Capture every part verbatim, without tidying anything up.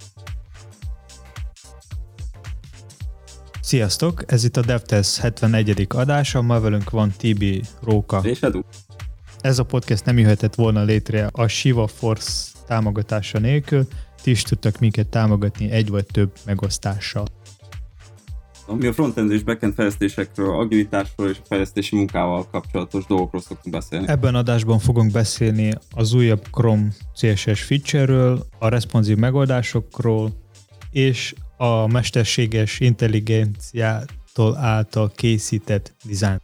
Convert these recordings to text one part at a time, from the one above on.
Sziasztok! Ez itt a DevTest hetvenegyedik adása, ma velünk van Tibi, Róka. És Edu. Ez a podcast nem jöhetett volna létre a Shiva Force támogatása nélkül, ti is tudtak minket támogatni egy vagy több megosztással. Mi a frontend és backend fejlesztésekről, agilitásról és a fejlesztési munkával kapcsolatos dolgokról szoktunk beszélni. Ebben adásban fogunk beszélni az újabb Chrome cé es es feature-ről, a responsív megoldásokról és a mesterséges intelligenciától által készített dizájn.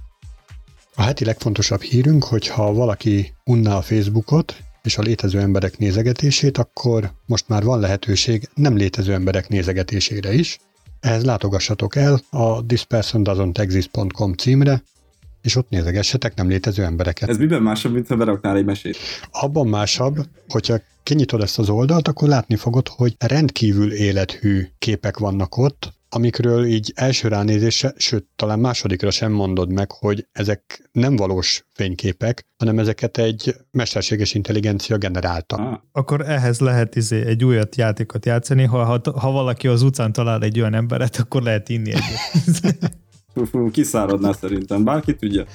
A heti legfontosabb hírünk, hogyha valaki unná a Facebookot és a létező emberek nézegetését, akkor most már van lehetőség nem létező emberek nézegetésére is. Ehhez látogassatok el a this person doesn't exist pont com címre, és ott nézegessetek nem létező embereket. Ez miben másabb, mint ha beraknál egy mesét? Abban másabb, hogyha kinyitod ezt az oldalt, akkor látni fogod, hogy rendkívül élethű képek vannak ott, amikről így első ránézésre, sőt, talán másodikra sem mondod meg, hogy ezek nem valós fényképek, hanem ezeket egy mesterséges intelligencia generálta. Ah. Akkor ehhez lehet izé egy újat játékot játszani, ha, ha, ha valaki az utcán talál egy olyan emberet, akkor lehet inni egyet. Kiszáradná szerintem, bárki tudja.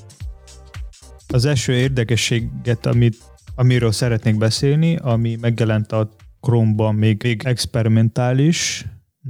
Az első érdekességet, amit, amiről szeretnék beszélni, ami megjelent a Chrome-ban, még, még experimentális,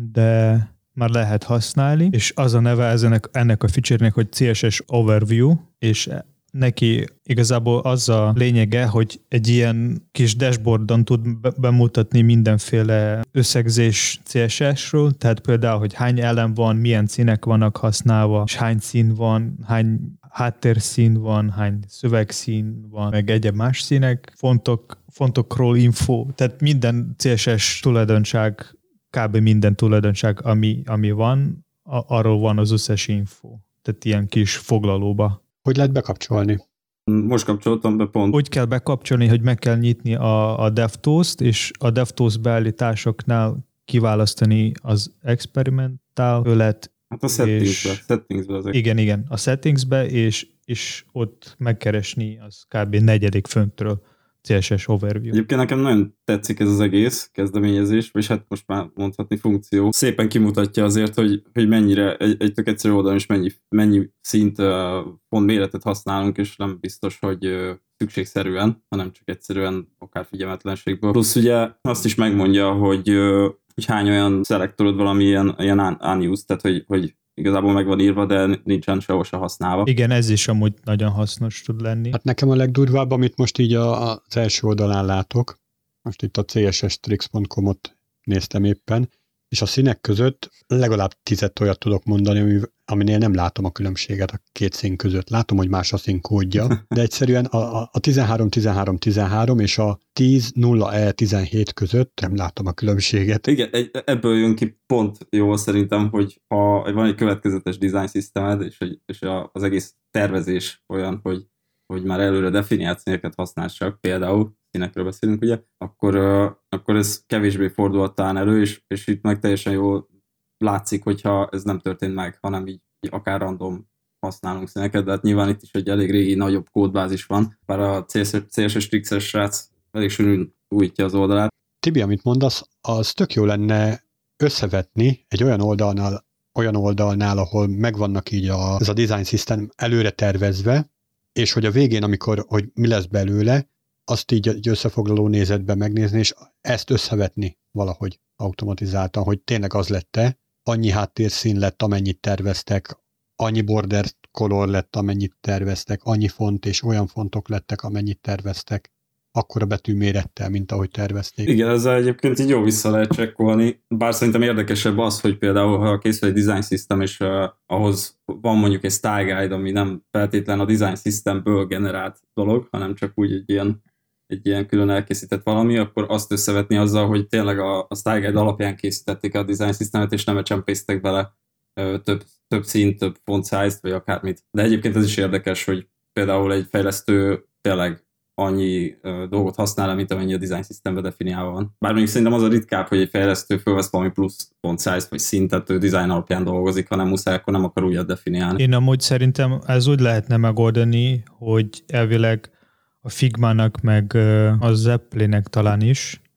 de már lehet használni, és az a neve ennek, ennek a feature-nek, hogy cé es es Overview, és neki igazából az a lényege, hogy egy ilyen kis dashboardon tud be- bemutatni mindenféle összegzés cé es es-ről, tehát például, hogy hány elem van, milyen színek vannak használva, és hány szín van, hány háttérszín van, hány szövegszín van, meg egyéb más színek, fontok, fontokról info, tehát minden cé es es tulajdonság, kb. Minden tulajdonság, ami, ami van, a, arról van az összes info. Tehát ilyen kis foglalóba. Hogy lehet bekapcsolni? Most kapcsoltam be pont. Úgy kell bekapcsolni, hogy meg kell nyitni a, a DevTools-t, és a DevTools beállításoknál kiválasztani az experimentál ölet. Hát a settingsbe. settingsbe azok. Igen, igen, a settingsbe, és, és ott megkeresni az kb. Negyedik föntről cé es es Overview. Egyébként nekem nagyon tetszik ez az egész kezdeményezés, és hát most már mondhatni funkció. Szépen kimutatja azért, hogy, hogy mennyire egy, egy tök egyszerű oldalon is mennyi, mennyi szint, uh, pont méretet használunk, és nem biztos, hogy uh, szükségszerűen, hanem csak egyszerűen akár figyelmetlenségből. Plusz ugye azt is megmondja, hogy, uh, hogy hány olyan szelektorod valami ilyen, ilyen unused, tehát hogy, hogy igazából meg van írva, de nincsen sehol se használva. Igen, ez is amúgy nagyon hasznos tud lenni. Hát nekem a legdurvább, amit most így a, az első oldalán látok, most itt a cé es es tricks pont com-ot néztem éppen, és a színek között legalább tizet olyat tudok mondani, aminél nem látom a különbséget a két szín között. Látom, hogy más a színkódja, de egyszerűen a, a tizenhárom tizenhárom tizenhárom és a tíz nulla e tizenhét között nem látom a különbséget. Igen, egy, ebből jön ki pont jó szerintem, hogy ha van egy következetes design szisztemed, és, és az egész tervezés olyan, hogy, hogy már előre definiált színeket használsz csak, például színekről beszélünk, ugye, akkor, uh, akkor ez kevésbé fordulhat talán elő, és, és itt meg teljesen jól látszik, hogyha ez nem történt meg, hanem így, így akár random használunk színeket, de hát nyilván itt is egy elég régi, nagyobb kódbázis van, bár a cé es es Tricks-es srác elég sűrűn újítja az oldalát. Tibi, amit mondasz, az tök jó lenne összevetni egy olyan oldalnál, olyan oldalnál, ahol megvannak így a, ez a design system előre tervezve, és hogy a végén, amikor, hogy mi lesz belőle, azt így egy összefoglaló nézetben megnézni, és ezt összevetni valahogy automatizáltan, hogy tényleg az lett-e, annyi háttérszín lett, amennyit terveztek, annyi border color lett, amennyit terveztek, annyi font és olyan fontok lettek, amennyit terveztek, akkora betűmérettel, mint ahogy tervezték. Igen, ezzel egyébként így jó vissza lehet csekkolni, bár szerintem érdekesebb az, hogy például, ha készül egy design system, és uh, ahhoz van mondjuk egy style guide, ami nem feltétlen a design systemből generált dolog, hanem csak úgy egy ilyen egy ilyen külön elkészített valami, akkor azt összevetni azzal, hogy tényleg a, a style guide alapján készítették a design systemet, és nem becsempésztek bele ö, több, több színt, több font size-t, vagy akármit. De egyébként ez is érdekes, hogy például egy fejlesztő tényleg annyi ö, dolgot használ, mint amennyi a design systemben definiálva van. Bár mondjuk szerintem az a ritkább, hogy egy fejlesztő fölvesz valami plusz font size vagy szintet, ő design alapján dolgozik, hanem muszáj, akkor nem akar újat definiálni. Én amúgy szerintem ez úgy lehetne megoldani, hogy elvileg a Figmának meg a Zeppelinnek talán is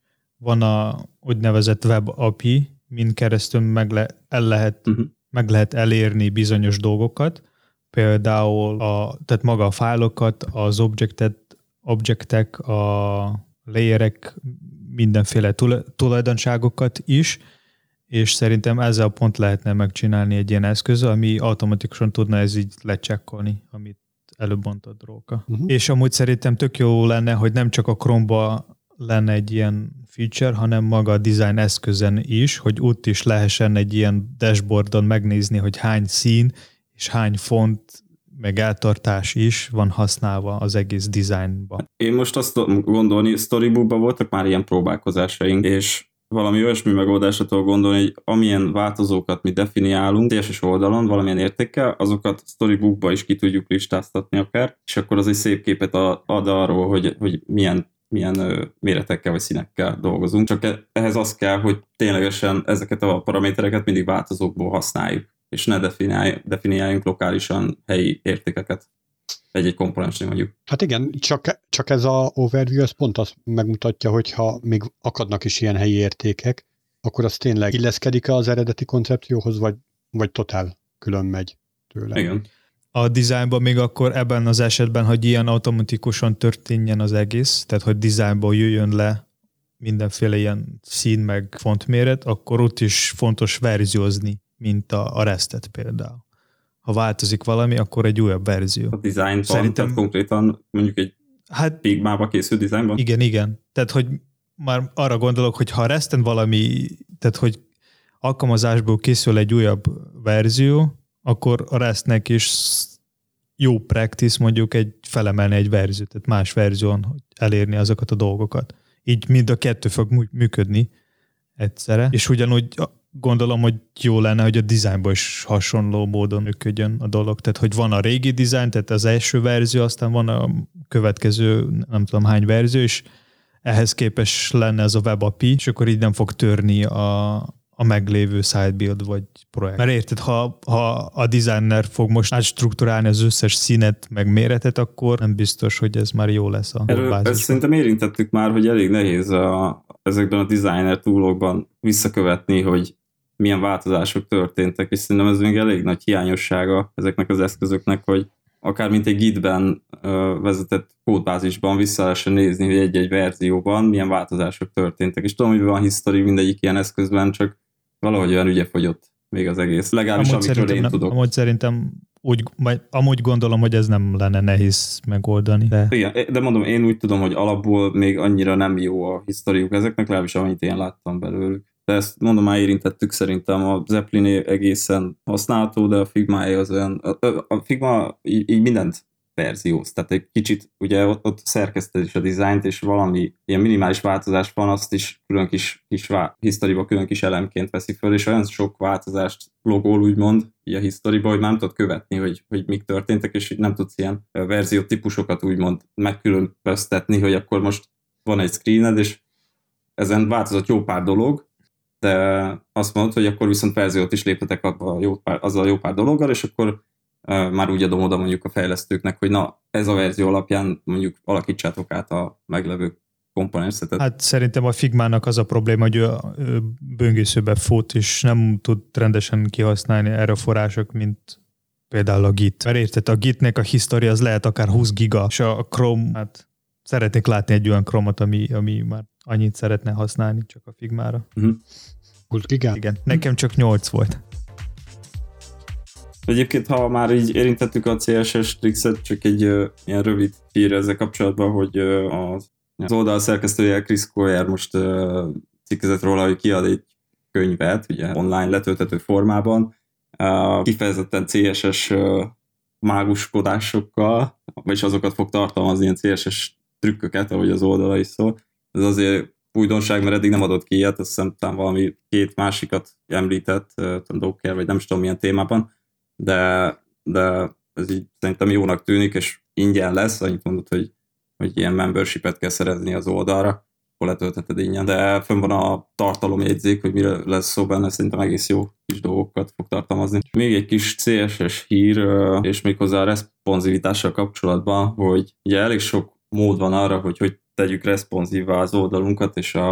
van a úgynevezett web á pé i, min keresztül meg, le, el lehet, uh-huh. meg lehet elérni bizonyos dolgokat, például a, tehát maga a fájlokat, az objectet, objektek, a layerek, mindenféle tulajdonságokat is, és szerintem ezzel pont lehetne megcsinálni egy ilyen eszköz, ami automatikusan tudna ez így lecsekkolni, amit előbb mondtad, Róka. Uh-huh. És amúgy szerintem tök jó lenne, hogy nem csak a Chrome-ba lenne egy ilyen feature, hanem maga a design eszközön is, hogy ott is lehessen egy ilyen dashboardon megnézni, hogy hány szín és hány font meg eltartás is van használva az egész designban. Én most azt gondolni, Storybookban voltak már ilyen próbálkozásaink, és valami olyasmi megoldásra tudok gondolni, hogy amilyen változókat mi definiálunk cé es es oldalon valamilyen értékkel, azokat Storybookba is ki tudjuk listáztatni akár, és akkor az egy szép képet ad arról, hogy, hogy milyen, milyen méretekkel vagy színekkel dolgozunk. Csak ehhez az kell, hogy ténylegesen ezeket a paramétereket mindig változókból használjuk, és ne definiáljunk, definiáljunk lokálisan helyi értékeket egy-egy komponensnél mondjuk. Hát igen, csak, csak ez a overview, ez pont azt megmutatja, hogyha még akadnak is ilyen helyi értékek, akkor az tényleg illeszkedik-e az eredeti koncepcióhoz, vagy, vagy totál külön megy tőle. Igen. A designban még akkor ebben az esetben, hogy ilyen automatikusan történjen az egész, tehát hogy designból jöjjön le mindenféle ilyen szín meg fontméret, akkor ott is fontos verziózni, mint a, a restet például. Ha változik valami, akkor egy újabb verzió. A designban, Szerintem... tehát konkrétan mondjuk egy hát, Figmába készült designban? Igen, igen. Tehát, hogy már arra gondolok, hogy ha a resten valami, tehát, hogy alkalmazásból készül egy újabb verzió, akkor a restnek is jó practice mondjuk egy felemelni egy verziót, tehát más verzión, hogy elérni azokat a dolgokat. Így mind a kettő fog működni egyszerre, és ugyanúgy gondolom, hogy jó lenne, hogy a designban is hasonló módon működjön a dolog. Tehát, hogy van a régi design, tehát az első verzió, aztán van a következő, nem tudom hány verzió, és ehhez képes lenne ez a web á pé i, és akkor így nem fog törni a, a meglévő sidebuild vagy projekt. Mert érted, ha, ha a designer fog most átstruktúrálni az összes színet, meg méretet, akkor nem biztos, hogy ez már jó lesz a bázisban. Ezt szerintem érintettük már, hogy elég nehéz a, ezekben a designer toolokban visszakövetni, hogy milyen változások történtek, és szerintem ez még elég nagy hiányossága ezeknek az eszközöknek, hogy akár mint egy Gitben ö, vezetett kódbázisban vissza lehessen nézni, hogy egy-egy verzióban milyen változások történtek. És tudom, hogy van history mindegyik ilyen eszközben, csak valahogy olyan ügye fogyott még az egész. Legalábbis amúgy amikről én nem, tudok. Amúgy szerintem úgy, amúgy gondolom, hogy ez nem lenne nehéz megoldani. De... Igen, de mondom, én úgy tudom, hogy alapból még annyira nem jó a historiuk ezeknek, legalábbis amennyit én láttam belőlük. De ezt mondom, már érintettük, szerintem a Zeppelin egészen használható, de a Figma az olyan, a, a Figma így, így mindent verzióz, tehát egy kicsit ugye ott, ott szerkeszted is a dizájnt, és valami ilyen minimális változás van, azt is külön kis, kis historyba külön kis elemként veszi föl, és olyan sok változást logol úgymond így a historyba, hogy már nem tudod követni, hogy, hogy mik történtek, és nem tudsz ilyen verzió típusokat úgymond megkülönböztetni, hogy akkor most van egy screened, és ezen változott jó pár dolog, de azt mondod, hogy akkor viszont verziót is léptetek a jó pár, azzal a jó pár dologgal, és akkor uh, már úgy adom oda mondjuk a fejlesztőknek, hogy na, ez a verzió alapján mondjuk alakítsátok át a meglevő komponenszetet. Hát szerintem a Figmának az a probléma, hogy ő, ő böngészőbe fut, és nem tud rendesen kihasználni erőforrások, mint például a Git. Mert érted, a Gitnek a history az lehet akár húsz giga, és a Chrome, hát szeretnék látni egy olyan Chrome-ot, ami, ami már annyit szeretne használni csak a Figmára. Uh-huh. húsz gigát? Igen, nekem csak nyolc volt. Egyébként, ha már így érintettük a cé es es trixet, csak egy uh, ilyen rövid hír ezzel kapcsolatban, hogy uh, az, az oldal szerkesztője Chris Coyier most uh, cikkezett róla, hogy kiad egy könyvet, ugye online letölthető formában, uh, kifejezetten cé es es uh, máguskodásokkal, vagyis azokat fog tartalmazni, ilyen cé es es trükköket, ahogy az oldala is szól. Ez azért újdonság, mert eddig nem adott ki ilyet, azt hiszem talán valami két másikat említett, tudom, Docker, vagy nem is tudom milyen témában, de, de ez így szerintem jónak tűnik, és ingyen lesz, annyit mondod, hogy, hogy ilyen membership-et kell szerezni az oldalra, akkor letöltheted ingyen, de fönn van a tartalomjegyzék, hogy mire lesz szó benne, szerintem egész jó kis dolgokat fog tartalmazni. Még egy kis cé es es hír, és méghozzá a responsivitással kapcsolatban, hogy ugye elég sok mód van arra, hogy hogy tegyük responsívvá az oldalunkat, és a,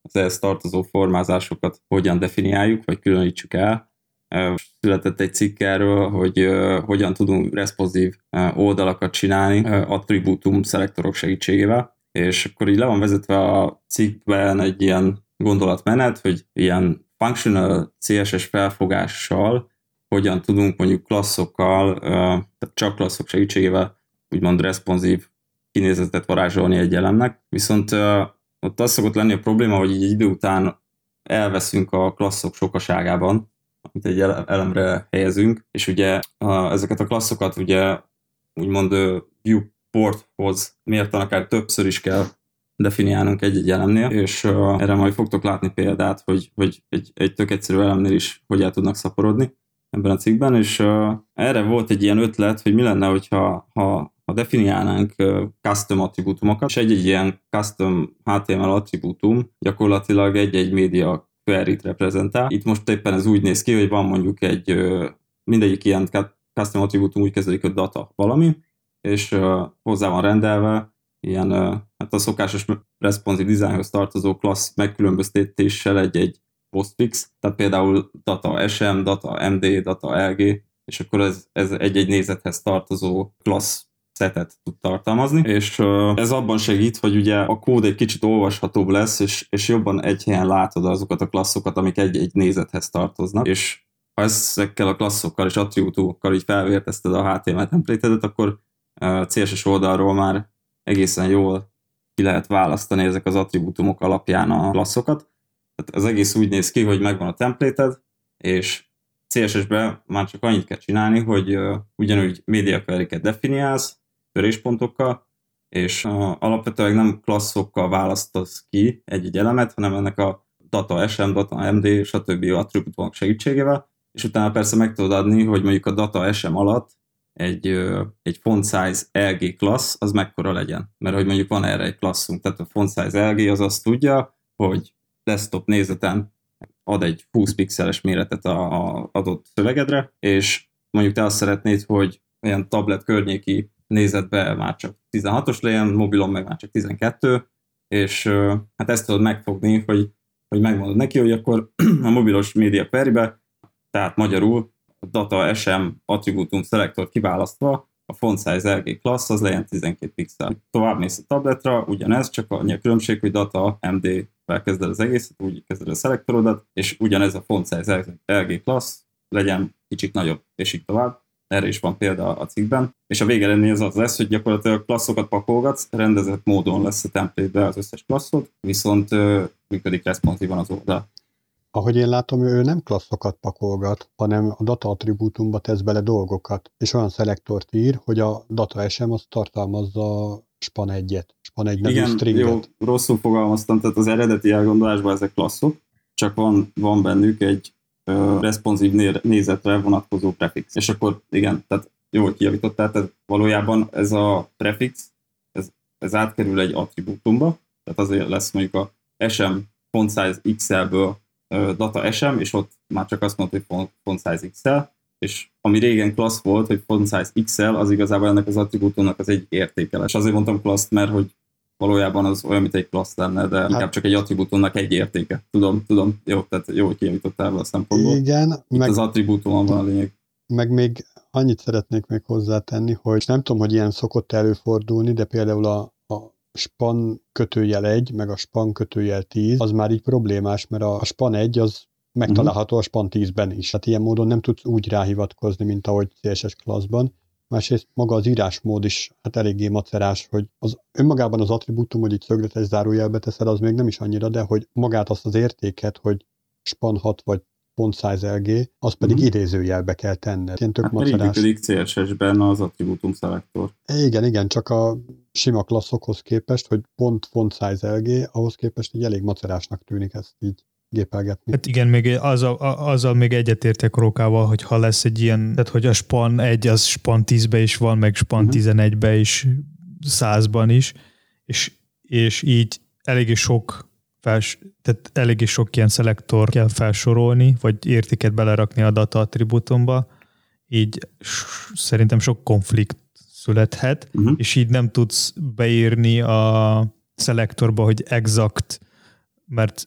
az ehhez tartozó formázásokat hogyan definiáljuk, vagy különítsük el. Született egy cikk erről, hogy uh, hogyan tudunk responsív uh, oldalakat csinálni uh, attribútum szelektorok segítségével, és akkor így le van vezetve a cikkben egy ilyen gondolatmenet, hogy ilyen functional cé es es felfogással hogyan tudunk mondjuk klasszokkal, uh, tehát csak klasszok segítségével úgymond responsív kinézetet varázsolni egy elemnek, viszont uh, ott az szokott lenni a probléma, hogy így idő után elveszünk a klasszok sokaságában, amit egy elemre helyezünk, és ugye uh, ezeket a klasszokat ugye úgymond uh, viewporthoz mérten akár többször is kell definiálnunk egy-egy elemnél, és uh, erre majd fogtok látni példát, hogy, hogy egy, egy tök egyszerű elemnél is hogy el tudnak szaporodni ebben a cikkben, és uh, erre volt egy ilyen ötlet, hogy mi lenne, hogyha ha, ha definiálnánk uh, custom attribútumokat, és egy-egy ilyen custom há té em el attribútum gyakorlatilag egy-egy média query-t reprezentál. Itt most éppen ez úgy néz ki, hogy van mondjuk egy, mindegyik ilyen custom attribútum úgy kezdődik, hogy data valami, és hozzá van rendelve ilyen, hát a szokásos responsive designhoz tartozó klassz megkülönböztetéssel egy-egy postfix, tehát például data es em, data em dé, data el gé, és akkor ez, ez egy-egy nézethez tartozó klassz szetet tud tartalmazni, és uh, ez abban segít, hogy ugye a kód egy kicsit olvashatóbb lesz, és, és jobban egy helyen látod azokat a klasszokat, amik egy-egy nézethez tartoznak, és ha ezekkel a klasszokkal és attribútumokkal így felvértezted a há té em el template-edet, akkor uh, cé es es oldalról már egészen jól ki lehet választani ezek az attribútumok alapján a klasszokat. Tehát az egész úgy néz ki, hogy megvan a template-ed, és cé es es-ben már csak annyit kell csinálni, hogy uh, ugyanúgy media query-ket definiálsz, töréspontokkal, és uh, alapvetően nem klasszokkal választasz ki egy-egy elemet, hanem ennek a data es em, data em dé, stb. Attribútumok segítségével, és utána persze meg tudod adni, hogy mondjuk a data es em alatt egy, uh, egy font size el gé klassz, az mekkora legyen. Mert hogy mondjuk van erre egy klasszunk, tehát a font size el gé az azt tudja, hogy desktop nézeten ad egy húsz pixeles méretet a adott szövegedre, és mondjuk te azt szeretnéd, hogy olyan tablet környéki nézetben már csak tizenhatos legyen, mobilon meg már csak tizenkettő, és hát ezt tudod megfogni, hogy, hogy megmondod neki, hogy akkor a mobilos media query-be, tehát magyarul a data es em attribútum szelektort kiválasztva, a font size el gé klassz az legyen tizenkét pixel. Tovább mész a tabletra, ugyanez, csak annyi a különbség, hogy data em dé-vel kezded az egészet, úgy kezded a szelektorodat, és ugyanez a font size el gé klassz legyen kicsit nagyobb, és így tovább. Erre is van példa a cikkben. És a végeredmény az az lesz, hogy gyakorlatilag klasszokat pakolgatsz, rendezett módon lesz a template-be az összes klasszod, viszont uh, működik responsívan az oldal. Ahogy én látom, ő nem klasszokat pakolgat, hanem a data attribútumba tesz bele dolgokat, és olyan szelektort ír, hogy a data es em az tartalmazza span egyet, span egy nevű stringet. Jó, rosszul fogalmaztam, tehát az eredeti elgondolásban ezek klasszok, csak van, van bennük egy uh, responsív nézetre vonatkozó prefix. És akkor igen, tehát jól kijavítottál, tehát valójában ez a prefix, ez, ez átkerül egy attribútumba, tehát azért lesz mondjuk a es em font size iksz el-ből data es em, és ott már csak azt mondta, hogy font size iksz el, és ami régen klassz volt, hogy font size iksz el, az igazából ennek az attribútumnak az egy értéke. És azért mondtam klassz, mert hogy valójában az olyan, mint egy klassz lenne, de hát, inkább csak egy attribútumnak egy értéke. Tudom, tudom, jó, tehát jó, hogy kijavítottál ebből a szempontból. Igen. Itt meg, az attribútumon van a lényeg. Meg még annyit szeretnék még hozzátenni, hogy nem tudom, hogy ilyen szokott előfordulni, de például a, a span kötőjel egy, meg a span kötőjel tíz, az már így problémás, mert a span egy az megtalálható a span tízben is. Tehát ilyen módon nem tudsz úgy ráhivatkozni, mint ahogy cé es es klasszban. Másrészt maga az írásmód is hát eléggé macerás, hogy az önmagában az attribútum, hogy itt szögletes zárójelbe teszed, az még nem is annyira, de hogy magát azt az értéket, hogy span hat vagy font size el gé, az pedig uh-huh. idézőjelbe kell tenned. Ilyen tök hát macerás. így működik cé es es-ben az attribútum szelektor. Igen, igen, csak a sima klasszokhoz képest, hogy pont font size el gé, ahhoz képest így elég macerásnak tűnik ezt így gépelgetni. Hát igen, még azzal, azzal még egyetértek Rókával, hogy ha lesz egy ilyen, tehát hogy a span egy, az span tízbe is van, meg span uh-huh. tizenegybe is, százban is, és, és így eléggé sok Fels, tehát eléggé sok ilyen szelektor kell felsorolni, vagy értéket belerakni a data attribútumba, így s- szerintem sok konflikt születhet, uh-huh. és így nem tudsz beírni a szelektorba, hogy exakt, mert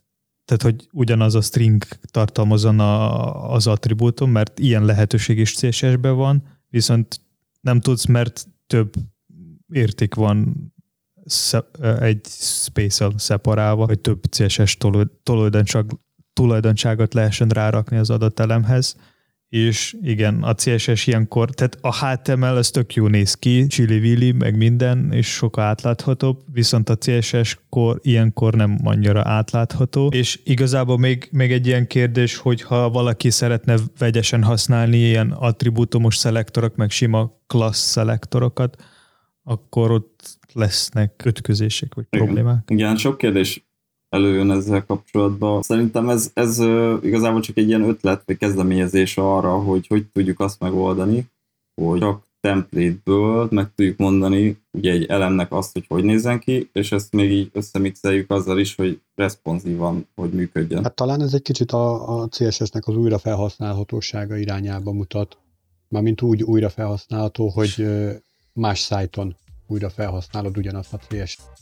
tehát hogy ugyanaz a string tartalmazon a, az attribútum, mert ilyen lehetőség is cé es es-ben van, viszont nem tudsz, mert több érték van egy space-el szeparálva, hogy több cé es es tulajdonságot lehessen rárakni az adott elemhez, és igen, a cé es es ilyenkor, tehát a há té em el ez tök jó néz ki, csili-vili, meg minden, és sokkal átláthatóbb, viszont a cé es es-kor ilyenkor nem annyira átlátható, és igazából még, még egy ilyen kérdés, hogy ha valaki szeretne vegyesen használni ilyen attribútumos szelektorok, meg sima class szelektorokat, akkor ott lesznek ütközések, vagy igen. problémák. Igen, sok kérdés előjön ezzel kapcsolatban. Szerintem ez, ez igazából csak egy ilyen ötlet, vagy kezdeményezés arra, hogy hogy tudjuk azt megoldani, hogy csak template-ből meg tudjuk mondani ugye egy elemnek azt, hogy hogy nézzen ki, és ezt még így összemixeljük azzal is, hogy responsívan, hogy működjön. Hát talán ez egy kicsit a, a cé es es-nek az újrafelhasználhatósága irányába mutat. Mármint úgy újra felhasználható, hogy más szájton újra felhasználod ugyanazt a cé es es.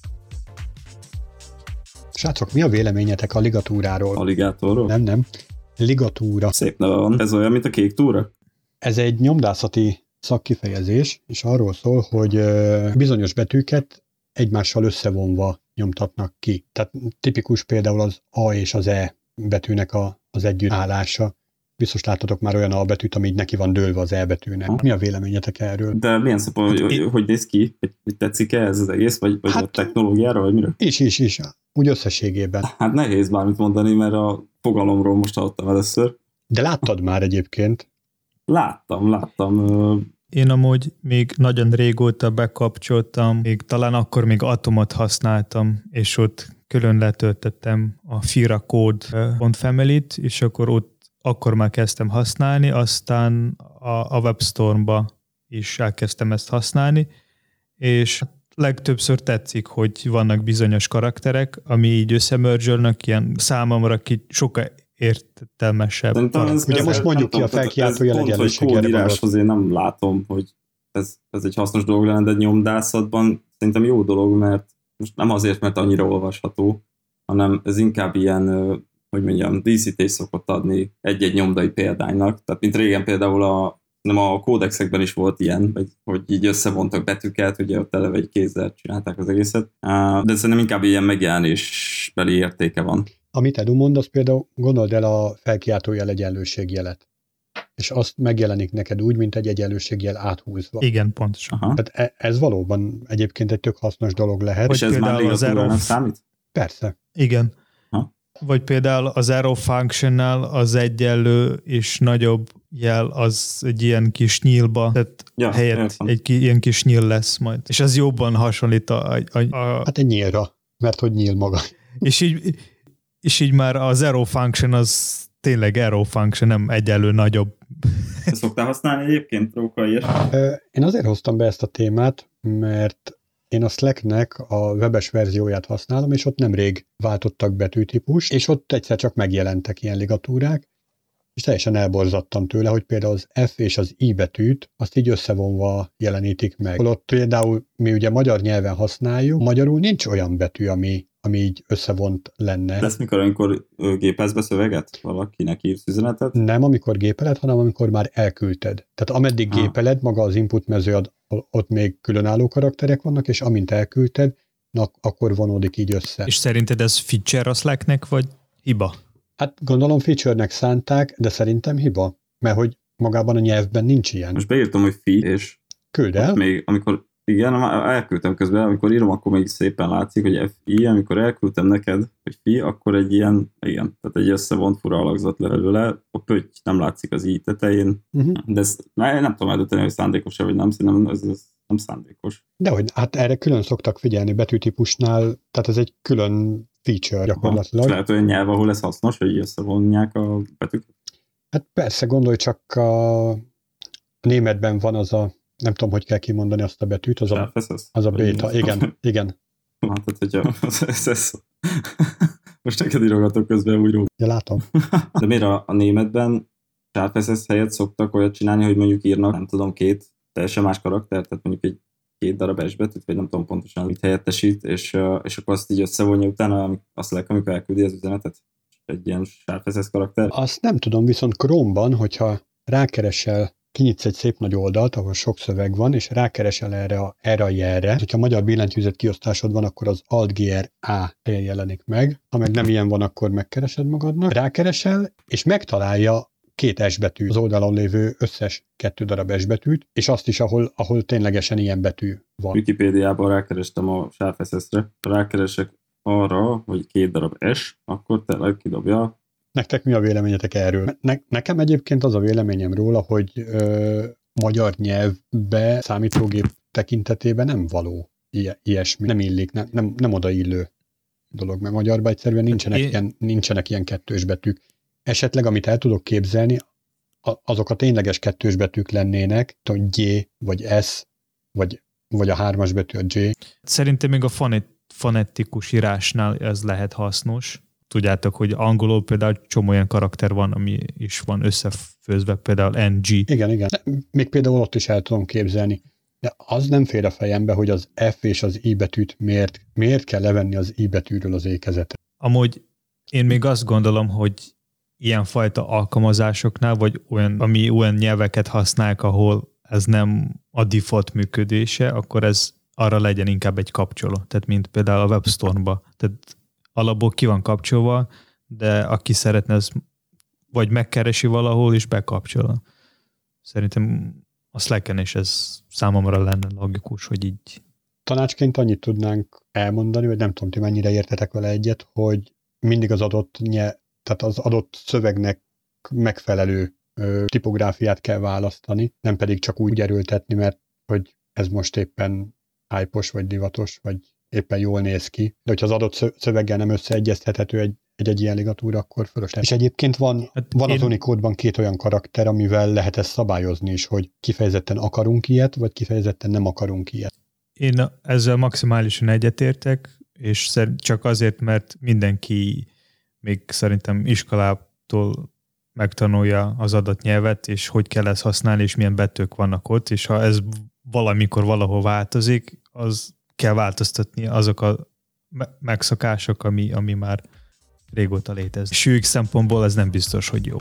Srácok, mi a véleményetek a ligatúráról? Aligátorról? Nem, nem. Ligatúra. Szép neve van. Ez olyan, mint a kék túra? Ez egy nyomdászati szakkifejezés, és arról szól, hogy bizonyos betűket egymással összevonva nyomtatnak ki. Tehát tipikus például az A és az E betűnek a, az együttállása. Biztos láttatok már olyan A betűt, ami így neki van dőlve az E betűnek. Ha. Mi a véleményetek erről? De milyen szép, hogy, hogy, hogy néz ki? Hogy, hogy tetszik-e ez az egész? Vagy, vagy hát, a technológiára, vagy miről? Is, is, is. Úgy összességében. Hát nehéz bármit mondani, mert a fogalomról most hallottam először. De láttad már egyébként? Láttam, láttam. Én amúgy még nagyon régóta bekapcsoltam, még talán akkor még Atomot használtam, és ott külön letöltöttem a Fira Code.family-t, és akkor ott akkor már kezdtem használni, aztán a, a WebStorm-ba is elkezdtem ezt használni, és legtöbbször tetszik, hogy vannak bizonyos karakterek, ami így összemerge-ölnek, ilyen számomra ki sokkal értelmesebb. Ez, Ugye ez, most ez, mondjuk ki a felkiáltójel egyenlőségére. Kódíráshoz én nem látom, hogy ez, ez egy hasznos dolog lenne, de nyomdászatban szerintem jó dolog, mert most nem azért, mert annyira olvasható, hanem ez inkább ilyen, hogy mondjam, díszítést szokott adni egy-egy nyomdai példánynak. Tehát mint régen például a, nem a kódexekben is volt ilyen, hogy, hogy így összevontak betűket, ugye ott eleve egy kézzel csinálták az egészet. De szerintem inkább ilyen megjelenésbeli értéke van. Amit Edu mond, az például gondold el a felkiáltójel egyenlőségjelet. És azt megjelenik neked úgy, mint egy egyenlőségjel áthúzva. Igen, pontosan. Aha. Tehát ez valóban egyébként egy tök hasznos dolog lehet. És ez már ligatúrának számít? Persze. Igen. Ha? Vagy például az arrow functionnál az egyenlő és nagyobb jel az egy ilyen kis nyílba, tehát ja, helyett értem. Egy ki, ilyen kis nyíl lesz majd. És az jobban hasonlít a... a, a hát egy nyílra, mert hogy nyíl maga. És így, és így már az arrow function az tényleg arrow function, nem egyenlő nagyobb. Te szoktál használni egyébként, Róka, ilyet? Én azért hoztam be ezt a témát, mert én a Slacknek a webes verzióját használom, és ott nemrég váltottak betűtípus, és ott egyszer csak megjelentek ilyen ligatúrák, és teljesen elborzadtam tőle, hogy például az F és az I betűt azt így összevonva jelenítik meg. Holott például mi ugye magyar nyelven használjuk, magyarul nincs olyan betű, ami, ami így összevont lenne. Lesz mikor, amikor gépelsz be szöveget? Valakinek írsz üzenetet? Nem amikor gépeled, hanem amikor már elküldted. Tehát ameddig ha. gépeled, maga az input mező, ott még különálló karakterek vannak, és amint elküldted, na, akkor vonódik így össze. És szerinted ez feature a Slacknek, vagy hiba? Hát gondolom feature-nek szánták, de szerintem hiba, mert hogy magában a nyelvben nincs ilyen. Most beírtam, hogy fi, és küld el. Még amikor, igen, elküldtem közben, amikor írom, akkor még szépen látszik, hogy fi, amikor elküldtem neked, hogy fi, akkor egy ilyen, igen, tehát egy összevont fura alakzat le belőle, a pötty nem látszik az i tetején, uh-huh. de ezt nem, nem tudom eldönteni, hogy szándékos-e, vagy nem, szerintem ez, ez nem szándékos. Dehogy, hát erre külön szoktak figyelni betűtípusnál, tehát ez egy külön feature gyakorlatilag. Ha, lehet olyan nyelv, ahol ez hasznos, hogy összevonják a betűket? Hát persze, gondolj csak, a németben van az a, nem tudom, hogy kell kimondani azt a betűt, az a, az a béta, igen, igen. Hát, hogyha ez, ez. Most neked írogatok közben újról. Ja, látom. De miért a, a németben sharp-esz helyett szoktak olyat csinálni, hogy mondjuk írnak, nem tudom, két teljesen más karakter, tehát mondjuk egy két darab S betűt, vagy nem tudom pontosan, mit helyettesít, és, és akkor azt így összevonja utána, azt lehet, amikor elküldi az üzenetet. egy ilyen SharpSS karakter? Azt nem tudom, viszont Chrome-ban, hogyha rákeresel, kinyitsz egy szép nagy oldalt, ahol sok szöveg van, és rákeresel erre a, erre a jelre, hogyha magyar billentyűzet kiosztásod van, akkor az Alt-G-R-A helyen jelenik meg, ha meg nem ilyen van, akkor megkeresed magadnak, rákeresel, és megtalálja két S betű, az oldalon lévő összes kettő darab S betűt, és azt is, ahol, ahol ténylegesen ilyen betű van. Wikipédiában rákerestem a SharpSS-re, rákeresek arra, hogy két darab S, akkor tényleg kidobja. Nektek mi a véleményetek erről? Ne, nekem egyébként az a véleményem róla, hogy ö, magyar nyelvbe, számítógép tekintetében nem való ilyes, ilyesmi, nem illik, nem, nem, nem odaillő dolog, mert magyarban egyszerűen nincsenek, Én... ilyen, nincsenek ilyen kettős betűk. Esetleg, amit el tudok képzelni, azok a tényleges kettős betűk lennének, hogy G, vagy S, vagy, vagy a hármas betű a J. Szerintem még a fonet, fonetikus írásnál ez lehet hasznos. Tudjátok, hogy angolul például csomó olyan karakter van, ami is van összefőzve, például en gé. Igen, igen. Még például ott is el tudom képzelni. De az nem fér a fejembe, hogy az F és az I betűt miért, miért kell levenni az I betűről az ékezetet. Amúgy én még azt gondolom, hogy ilyenfajta alkalmazásoknál, vagy olyan, ami olyan nyelveket használják, ahol ez nem a default működése, akkor ez arra legyen inkább egy kapcsoló. Tehát mint például a WebStorm-ba. Tehát alapból ki van kapcsolva, de aki szeretne, ez vagy megkeresi valahol, és bekapcsol. Szerintem a Slacken is ez számomra lenne logikus, hogy így. Tanácsként annyit tudnánk elmondani, vagy nem tudom, ti mennyire értetek vele egyet, hogy mindig az adott nyelv, tehát az adott szövegnek megfelelő ö, tipográfiát kell választani, nem pedig csak úgy erőltetni, mert hogy ez most éppen hype-os, vagy divatos, vagy éppen jól néz ki. De hogyha az adott szöveggel nem összeegyeztethető egy, egy, egy ilyen ligatúra, akkor fölösleges. És egyébként van, hát van én... az Unicode-ban két olyan karakter, amivel lehet ezt szabályozni is, hogy kifejezetten akarunk ilyet, vagy kifejezetten nem akarunk ilyet. Én ezzel maximálisan egyetértek, és csak azért, mert mindenki még szerintem iskolától megtanulja az adott nyelvet, és hogy kell ezt használni, és milyen betűk vannak ott, és ha ez valamikor valahol változik, az kell változtatni azok a megszokások, ami, ami már régóta létezik. És U X szempontból ez nem biztos, hogy jó.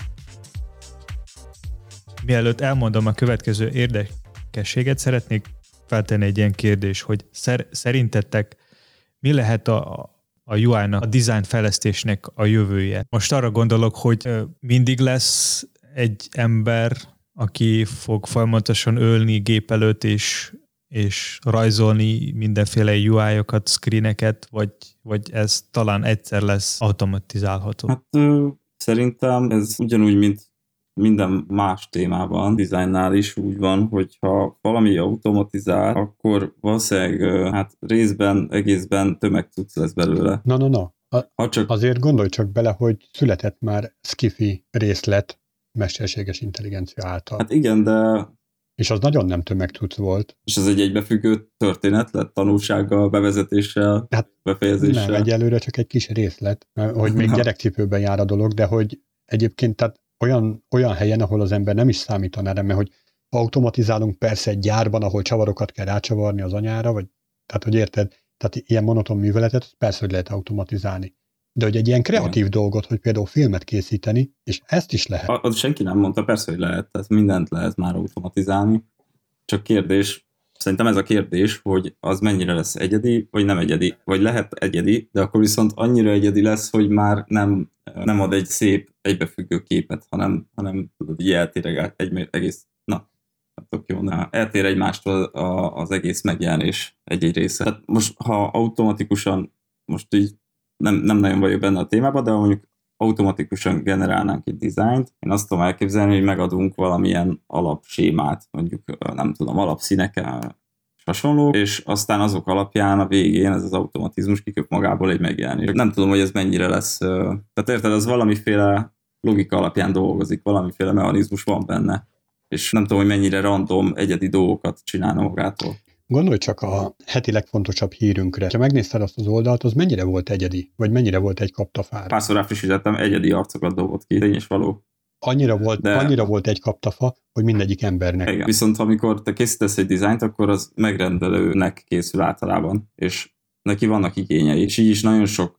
Mielőtt elmondom a következő érdekességet, szeretnék feltenni egy ilyen kérdés, hogy szer- szerintetek mi lehet a, a U I-nak, a design fejlesztésnek a jövője? Most arra gondolok, hogy mindig lesz egy ember, aki fog folyamatosan ölni gép előtt, és, és rajzolni mindenféle U I-okat, screeneket, vagy, vagy ez talán egyszer lesz automatizálható? Hát ö, szerintem ez ugyanúgy, mint minden más témában, dizájnnál is úgy van, hogyha valami automatizál, akkor valószínűleg hát részben, egészben tömegcucc lesz belőle. Na, na, na. A, csak... Azért gondolj csak bele, hogy született már skifi részlet mesterséges intelligencia által. Hát igen, de... És az nagyon nem tömegcucc volt. És ez egy egybefüggő történet lett, tanulsággal, bevezetéssel, hát befejezéssel? Nem, egyelőre csak egy kis részlet, hogy még gyerekcipőben jár a dolog, de hogy egyébként tehát olyan, olyan helyen, ahol az ember nem is számítaná rá, mert hogy automatizálunk persze egy gyárban, ahol csavarokat kell rácsavarni az anyára, vagy, tehát hogy érted, tehát ilyen monoton műveletet persze, hogy lehet automatizálni. De hogy egy ilyen kreatív igen. dolgot, hogy például filmet készíteni, és ezt is lehet. Az senki nem mondta, persze, hogy lehet, tehát mindent lehet már automatizálni. Csak kérdés, szerintem ez a kérdés, hogy az mennyire lesz egyedi, vagy nem egyedi. Vagy lehet egyedi, de akkor viszont annyira egyedi lesz, hogy már nem, nem ad egy szép, egybefüggő képet, hanem, hanem tudod, így eltér egy egész, na, hát jó, na, eltér egymástól az egész megjelenés egy-egy része. Tehát most, ha automatikusan, most így nem, nem nagyon vagyok benne a témában, de mondjuk automatikusan generálnánk egy dizájnt, én azt tudom elképzelni, hogy megadunk valamilyen alapsémát, mondjuk nem tudom, alapszínekkel és hasonló, és aztán azok alapján a végén ez az automatizmus kiköp magából egy megjelenés. Nem tudom, hogy ez mennyire lesz, tehát érted, az valamiféle logika alapján dolgozik, valamiféle mechanizmus van benne, és nem tudom, hogy mennyire random, egyedi dolgokat csinálna magától. Gondolj csak a heti legfontosabb hírünkre. Ha megnézted azt az oldalt, az mennyire volt egyedi? Vagy mennyire volt egy kaptafár? Párszor ráfrissítettem, egyedi arcokat dobott ki, tény és való. Annyira volt, de... annyira volt egy kaptafa, hogy mindegyik embernek. Igen. Viszont amikor te készítesz egy dizájnt, akkor az megrendelőnek készül általában, és neki vannak igényei. És így is nagyon sok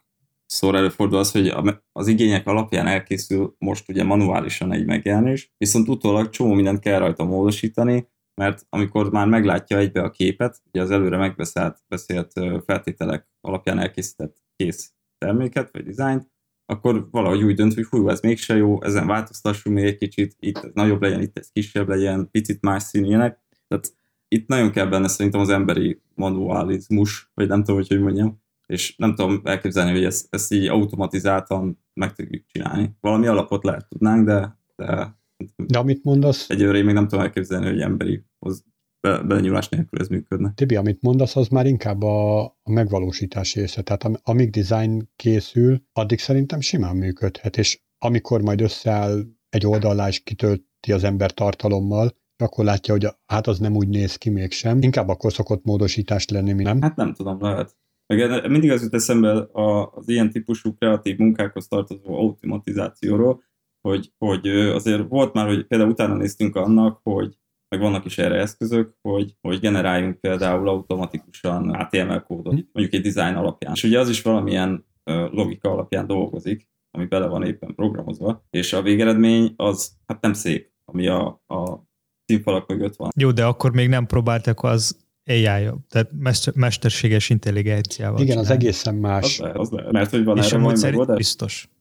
szor előfordul az, hogy az igények alapján elkészül most ugye manuálisan egy megjelenés, viszont utólag csomó mindent kell rajta módosítani, mert amikor már meglátja egybe a képet, ugye az előre megbeszélt beszélt feltételek alapján elkészített kész terméket, vagy dizájnt, akkor valahogy úgy dönt, hogy hú, ez mégse jó, ezen változtassunk még egy kicsit, itt ez nagyobb legyen, itt ez kisebb legyen, picit más színűnek. Tehát itt nagyon kell benne szerintem az emberi manualizmus, vagy nem tudom, hogy hogy mondjam, és nem tudom elképzelni, hogy ezt, ezt így automatizáltan meg tudjuk csinálni. Valami alapot lehet tudnánk, de, de, de amit mondasz... Egyőre én még nem tudom elképzelni, hogy emberi be, belenyúlás nélkül ez működne. Tibi, amit mondasz, az már inkább a, a megvalósítás része. Tehát am, amíg design készül, addig szerintem simán működhet, és amikor majd összeáll egy oldalá és kitölti az ember tartalommal, akkor látja, hogy hát az nem úgy néz ki mégsem. Inkább akkor szokott módosítást lenni, mi nem? Hát nem tudom, lehet. Meg mindig az jut eszembe az ilyen típusú kreatív munkákhoz tartozó automatizációról, hogy, hogy azért volt már, hogy például utána néztünk annak, hogy meg vannak is erre eszközök, hogy, hogy generáljunk például automatikusan há té em el kódot, mondjuk egy design alapján. És ugye az is valamilyen logika alapján dolgozik, ami bele van éppen programozva, és a végeredmény az hát nem szép, ami a, a színfalak mögött van. Jó, de akkor még nem próbáltak az á i-ja, tehát mester, mesterséges intelligenciával. Igen, csinálni. az egészen más. Az lehet, az lehet. Mert hogy van és erre majd megoldás? Biztos.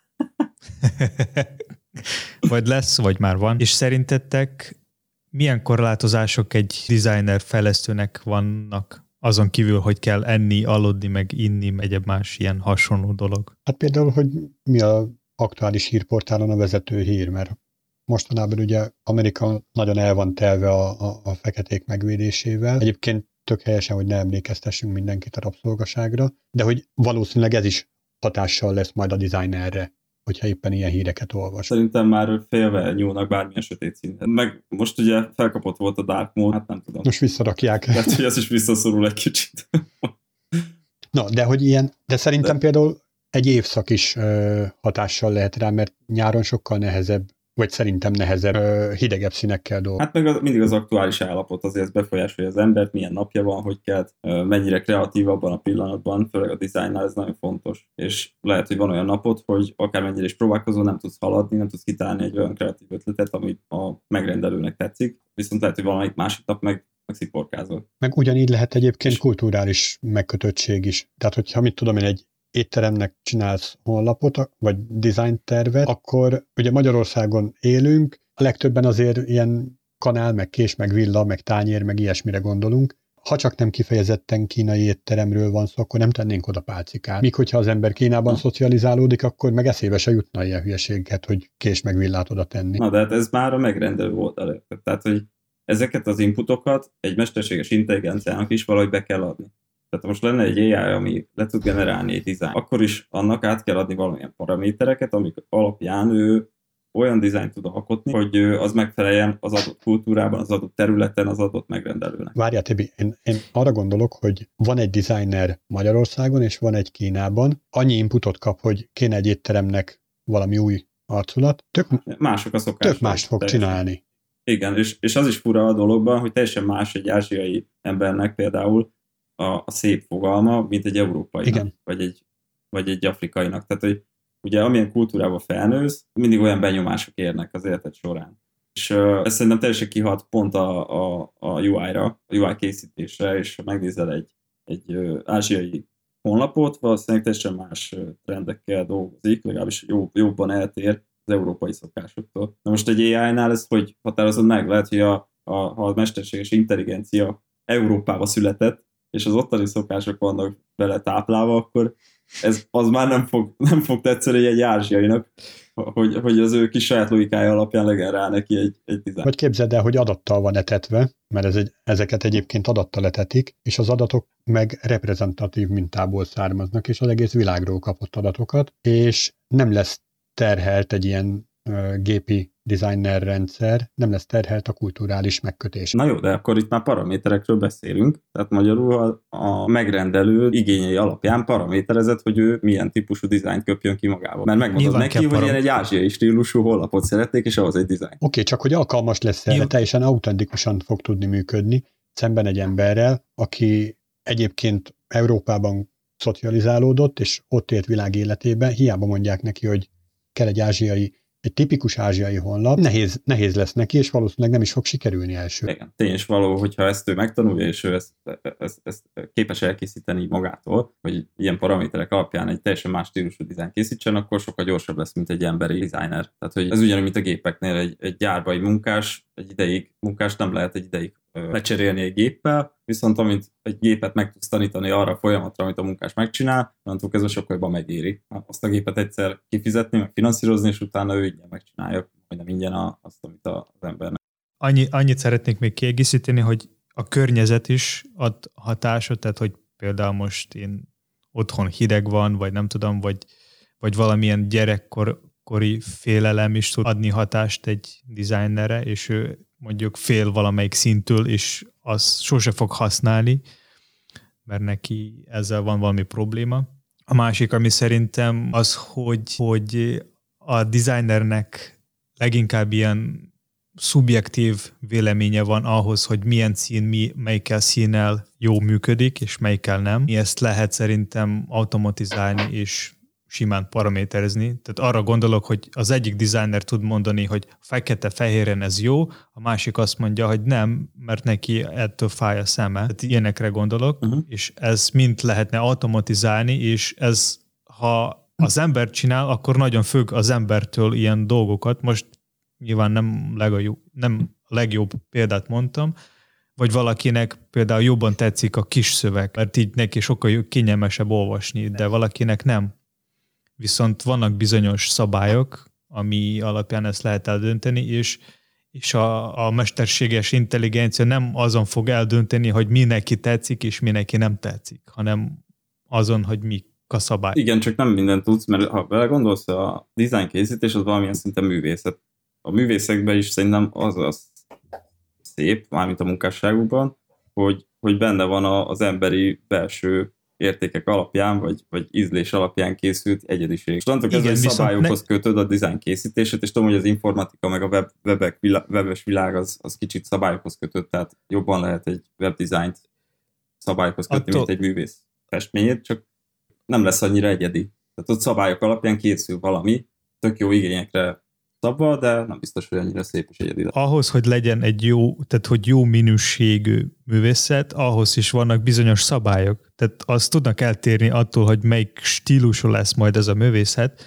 Vagy lesz, vagy már van. És szerintetek milyen korlátozások egy designer fejlesztőnek vannak azon kívül, hogy kell enni, aludni, meg inni, egyéb más ilyen hasonló dolog? Hát például, hogy mi a aktuális hírportálon a vezető hír, mert mostanában ugye Amerika nagyon el van telve a, a, a feketék megvédésével. Egyébként tök helyesen, hogy ne emlékeztessünk mindenkit a rabszolgaságra, de hogy valószínűleg ez is hatással lesz majd a designerre, hogyha éppen ilyen híreket olvas. Szerintem már félve nyúlnak bármilyen sötét színhez. Meg most ugye felkapott volt a dark mode, hát nem tudom. Most visszarakják. Tehát, hogy ez is visszaszorul egy kicsit. Na, de hogy ilyen, de szerintem de... például egy évszak is ö, hatással lehet rá, mert nyáron sokkal nehezebb, vagy szerintem nehezebb, ö, hidegebb színekkel dolgozni. Hát meg az, mindig az aktuális állapot azért befolyásolja az embert, milyen napja van, hogy kell, mennyire kreatív abban a pillanatban, főleg a dizájnnál ez nagyon fontos. És lehet, hogy van olyan napot, hogy akármennyire is próbálkozol, nem tudsz haladni, nem tudsz kitalálni egy olyan kreatív ötletet, amit a megrendelőnek tetszik, viszont lehet, hogy valamelyik másik nap meg, meg sziporkázol. Meg ugyanígy lehet egyébként kulturális megkötöttség is. Tehát, hogyha mit tudom én, egy étteremnek csinálsz honlapot, vagy design tervet, akkor ugye Magyarországon élünk, a legtöbben azért ilyen kanál, meg kés, meg villa, meg tányér, meg ilyesmire gondolunk. Ha csak nem kifejezetten kínai étteremről van szó, akkor nem tennénk oda pálcikát. Míg hogyha az ember Kínában ha. szocializálódik, akkor meg eszébe se jutna ilyen hülyeséget, hogy kés meg villát oda tenni. Na, de hát ez már a megrendelő volt előtt. Tehát, hogy ezeket az inputokat egy mesterséges intelligenciának is valahogy be kell adni. Tehát most lenne egy á i, ami le tud generálni egy dizájn, akkor is annak át kell adni valamilyen paramétereket, amik alapján ő olyan dizájnt tud alkotni, hogy az megfeleljen az adott kultúrában, az adott területen, az adott megrendelőnek. Várjál, Tibi, én, én arra gondolok, hogy van egy designer Magyarországon, és van egy Kínában. Annyi inputot kap, hogy kéne egy étteremnek valami új arculat. Tök, Mások a szokások. Tök mást fog teljesen csinálni. Igen, és, és az is fura a dologban, hogy teljesen más egy ázsiai embernek például a, a szép fogalma, mint egy európainak, vagy egy, vagy egy afrikainak. Tehát, hogy ugye amilyen kultúrában felnősz, mindig olyan benyomások érnek az életed során. És uh, ez szerintem teljesen kihat pont a, a, a u i-ra, a u i készítésre, és ha megnézel egy, egy uh, ázsiai honlapot, valószínűleg teljesen más uh, trendekkel dolgozik, legalábbis jobb, jobban eltér az európai szokásoktól. Na most egy á i-nál ez hogy határozod meg? Lehet, hogy a, a, ha a mesterséges intelligencia Európába született, és az ottani szokások vannak bele táplálva, akkor ez az már nem fog, nem fog tetszeni egy ázsiainak, hogy, hogy az ő kis saját logikája alapján legenerál neki egy, egy dizájn. Vagy képzeld el, hogy adattal van etetve, mert ez egy, ezeket egyébként adattal etetik, és az adatok meg reprezentatív mintából származnak, és az egész világról kapott adatokat, és nem lesz terhelt egy ilyen uh, gépi designer rendszer, nem lesz terhelt a kulturális megkötés. Na jó, de akkor itt már paraméterekről beszélünk, tehát magyarul a, a megrendelő igényei alapján paraméterezett, hogy ő milyen típusú dizájnt köpjön ki magába. Mert megmondod nyilván neki, hogy ilyen egy ázsiai stílusú honlapot szeretnék, és ahhoz egy dizájn. Oké, okay, csak hogy alkalmas lesz erre, teljesen autentikusan fog tudni működni, szemben egy emberrel, aki egyébként Európában szocializálódott, és ott élt világ életébe, hiába mondják neki, hogy kell egy ázsiai, egy tipikus ázsiai honlap, nehéz, nehéz lesz neki, és valószínűleg nem is fog sikerülni első. Igen, tény és való, hogyha ezt ő megtanulja, és ő ezt, ezt, ezt képes elkészíteni magától, hogy ilyen paraméterek alapján egy teljesen más stílusú dizájn készítsen, akkor sokkal gyorsabb lesz, mint egy emberi designer. Tehát, hogy ez ugyanúgy, mint a gépeknél, egy, egy gyárbai munkás, egy ideig munkás nem lehet egy ideig lecserélni egy géppel, viszont amint egy gépet meg tudsz tanítani arra a folyamatra, amit a munkás megcsinál, onnantól kezdve sokkal jobban megéri. Azt a gépet egyszer kifizetni, meg finanszírozni, és utána ő ingyen megcsinálja, majdnem ingyen azt, amit az embernek. Annyi, annyit szeretnék még kiegészíteni, hogy a környezet is ad hatásot, tehát hogy például most én otthon hideg van, vagy nem tudom, vagy, vagy valamilyen gyerekkori félelem is tud adni hatást egy designerre, és ő mondjuk fél valamelyik szintől, és azt sose fog használni, mert neki ezzel van valami probléma. A másik, ami szerintem az, hogy, hogy a designernek leginkább ilyen szubjektív véleménye van ahhoz, hogy milyen szín, mi, melyikkel színnel jó működik, és melyikkel nem. Mi ezt lehet szerintem automatizálni, és simán paraméterezni. Tehát arra gondolok, hogy az egyik designer tud mondani, hogy fekete-fehéren ez jó, a másik azt mondja, hogy nem, mert neki ettől fáj a szeme. Tehát ilyenekre gondolok, uh-huh. és ez mind lehetne automatizálni, és ez, ha az ember csinál, akkor nagyon függ az embertől ilyen dolgokat. Most nyilván nem, legjobb, nem a legjobb példát mondtam, vagy valakinek például jobban tetszik a kis szöveg, mert így neki sokkal kényelmesebb olvasni, de valakinek nem. Viszont vannak bizonyos szabályok, ami alapján ezt lehet eldönteni, és, és a, a mesterséges intelligencia nem azon fog eldönteni, hogy mi neki tetszik, és mi neki nem tetszik, hanem azon, hogy mi a szabály. Igen, csak nem mindent tudsz, mert ha belegondolsz, a design készítés az valamilyen szinten művészet. A művészekben is szerintem az az szép, mármint a munkásságukban, hogy, hogy benne van az emberi belső értékek alapján, vagy, vagy ízlés alapján készült egyediség. És onnantól kezdve szabályokhoz ne... kötöd a design készítését, és tudom, hogy az informatika meg a web, webek, vilá, webes világ az, az kicsit szabályokhoz kötött, tehát jobban lehet egy webdesignt szabályokhoz kötni, Attól... mint egy művész festményét, csak nem lesz annyira egyedi. Tehát ott szabályok alapján készül valami, tök jó igényekre szabva, de nem biztos, hogy annyira szép és egyedi. Ahhoz, hogy legyen egy jó, tehát hogy jó minőségű művészet, ahhoz is vannak bizonyos szabályok. Tehát azt tudnak eltérni attól, hogy melyik stílusú lesz majd ez a művészet,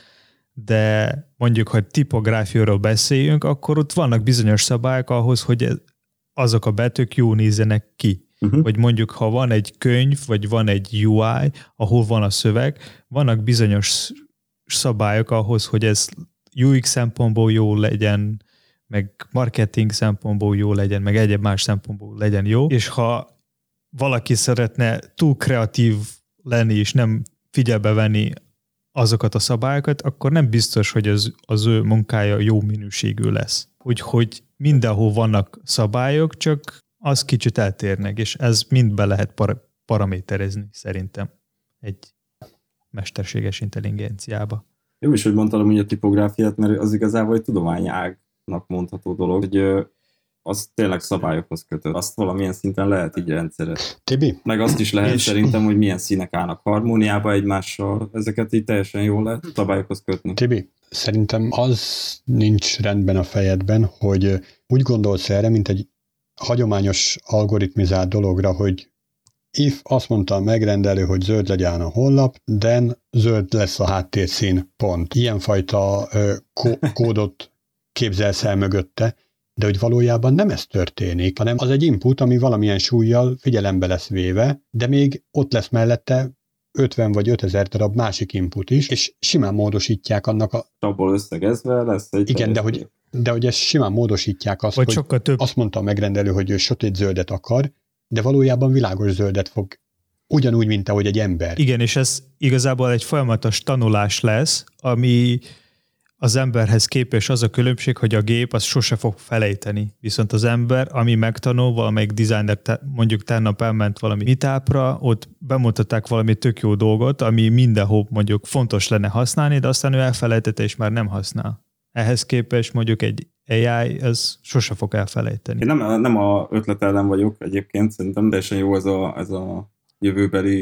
de mondjuk, hogy tipográfiáról beszéljünk, akkor ott vannak bizonyos szabályok ahhoz, hogy azok a betűk jó nézzenek ki. Uh-huh. Vagy mondjuk, ha van egy könyv, vagy van egy u i, ahol van a szöveg, vannak bizonyos szabályok ahhoz, hogy ez u iksz szempontból jó legyen, meg marketing szempontból jó legyen, meg egyéb más szempontból legyen jó, és ha valaki szeretne túl kreatív lenni, és nem figyelbe venni azokat a szabályokat, akkor nem biztos, hogy az, az ő munkája jó minőségű lesz. Úgyhogy mindenhol vannak szabályok, csak az kicsit eltérnek, és ez mind be lehet par- paraméterezni szerintem egy mesterséges intelligenciába. Jó is, hogy mondtam hogy a tipográfiát, mert az igazából egy tudományágnak mondható dolog, hogy az tényleg szabályokhoz kötött. Azt valamilyen szinten lehet így rendszerezni. Tibi? Meg azt is lehet és... szerintem, hogy milyen színek állnak harmóniába egymással. Ezeket így teljesen jól lehet szabályokhoz kötni. Tibi, szerintem az nincs rendben a fejedben, hogy úgy gondolsz erre, mint egy hagyományos algoritmizált dologra, hogy if azt mondta a megrendelő, hogy zöld legyen a honlap, then zöld lesz a háttérszín, pont. Ilyenfajta ö, kó- kódot képzelsz el mögötte, de hogy valójában nem ez történik, hanem az egy input, ami valamilyen súlyjal figyelembe lesz véve, de még ott lesz mellette ötven vagy ötezer darab másik input is, és simán módosítják annak a... Abból összegezve lesz egy... Igen, de hogy, de hogy ezt simán módosítják azt, vagy hogy több. Azt mondta a megrendelő, hogy ő sötét zöldet akar, de valójában világos zöldet fog, ugyanúgy, mint ahogy egy ember. Igen, és ez igazából egy folyamatos tanulás lesz, ami az emberhez képes az a különbség, hogy a gép az sose fog felejteni. Viszont az ember, ami megtanul, valamelyik designer mondjuk tegnap elment valami meetupra, ott bemutatták valami tök jó dolgot, ami mindenhol mondjuk fontos lenne használni, de aztán ő elfelejtette és már nem használ. Ehhez képest mondjuk egy á i, ez sose fog elfelejteni. Én nem, nem a ötlet ellen vagyok egyébként, szerintem teljesen jó ez a, ez a jövőbeli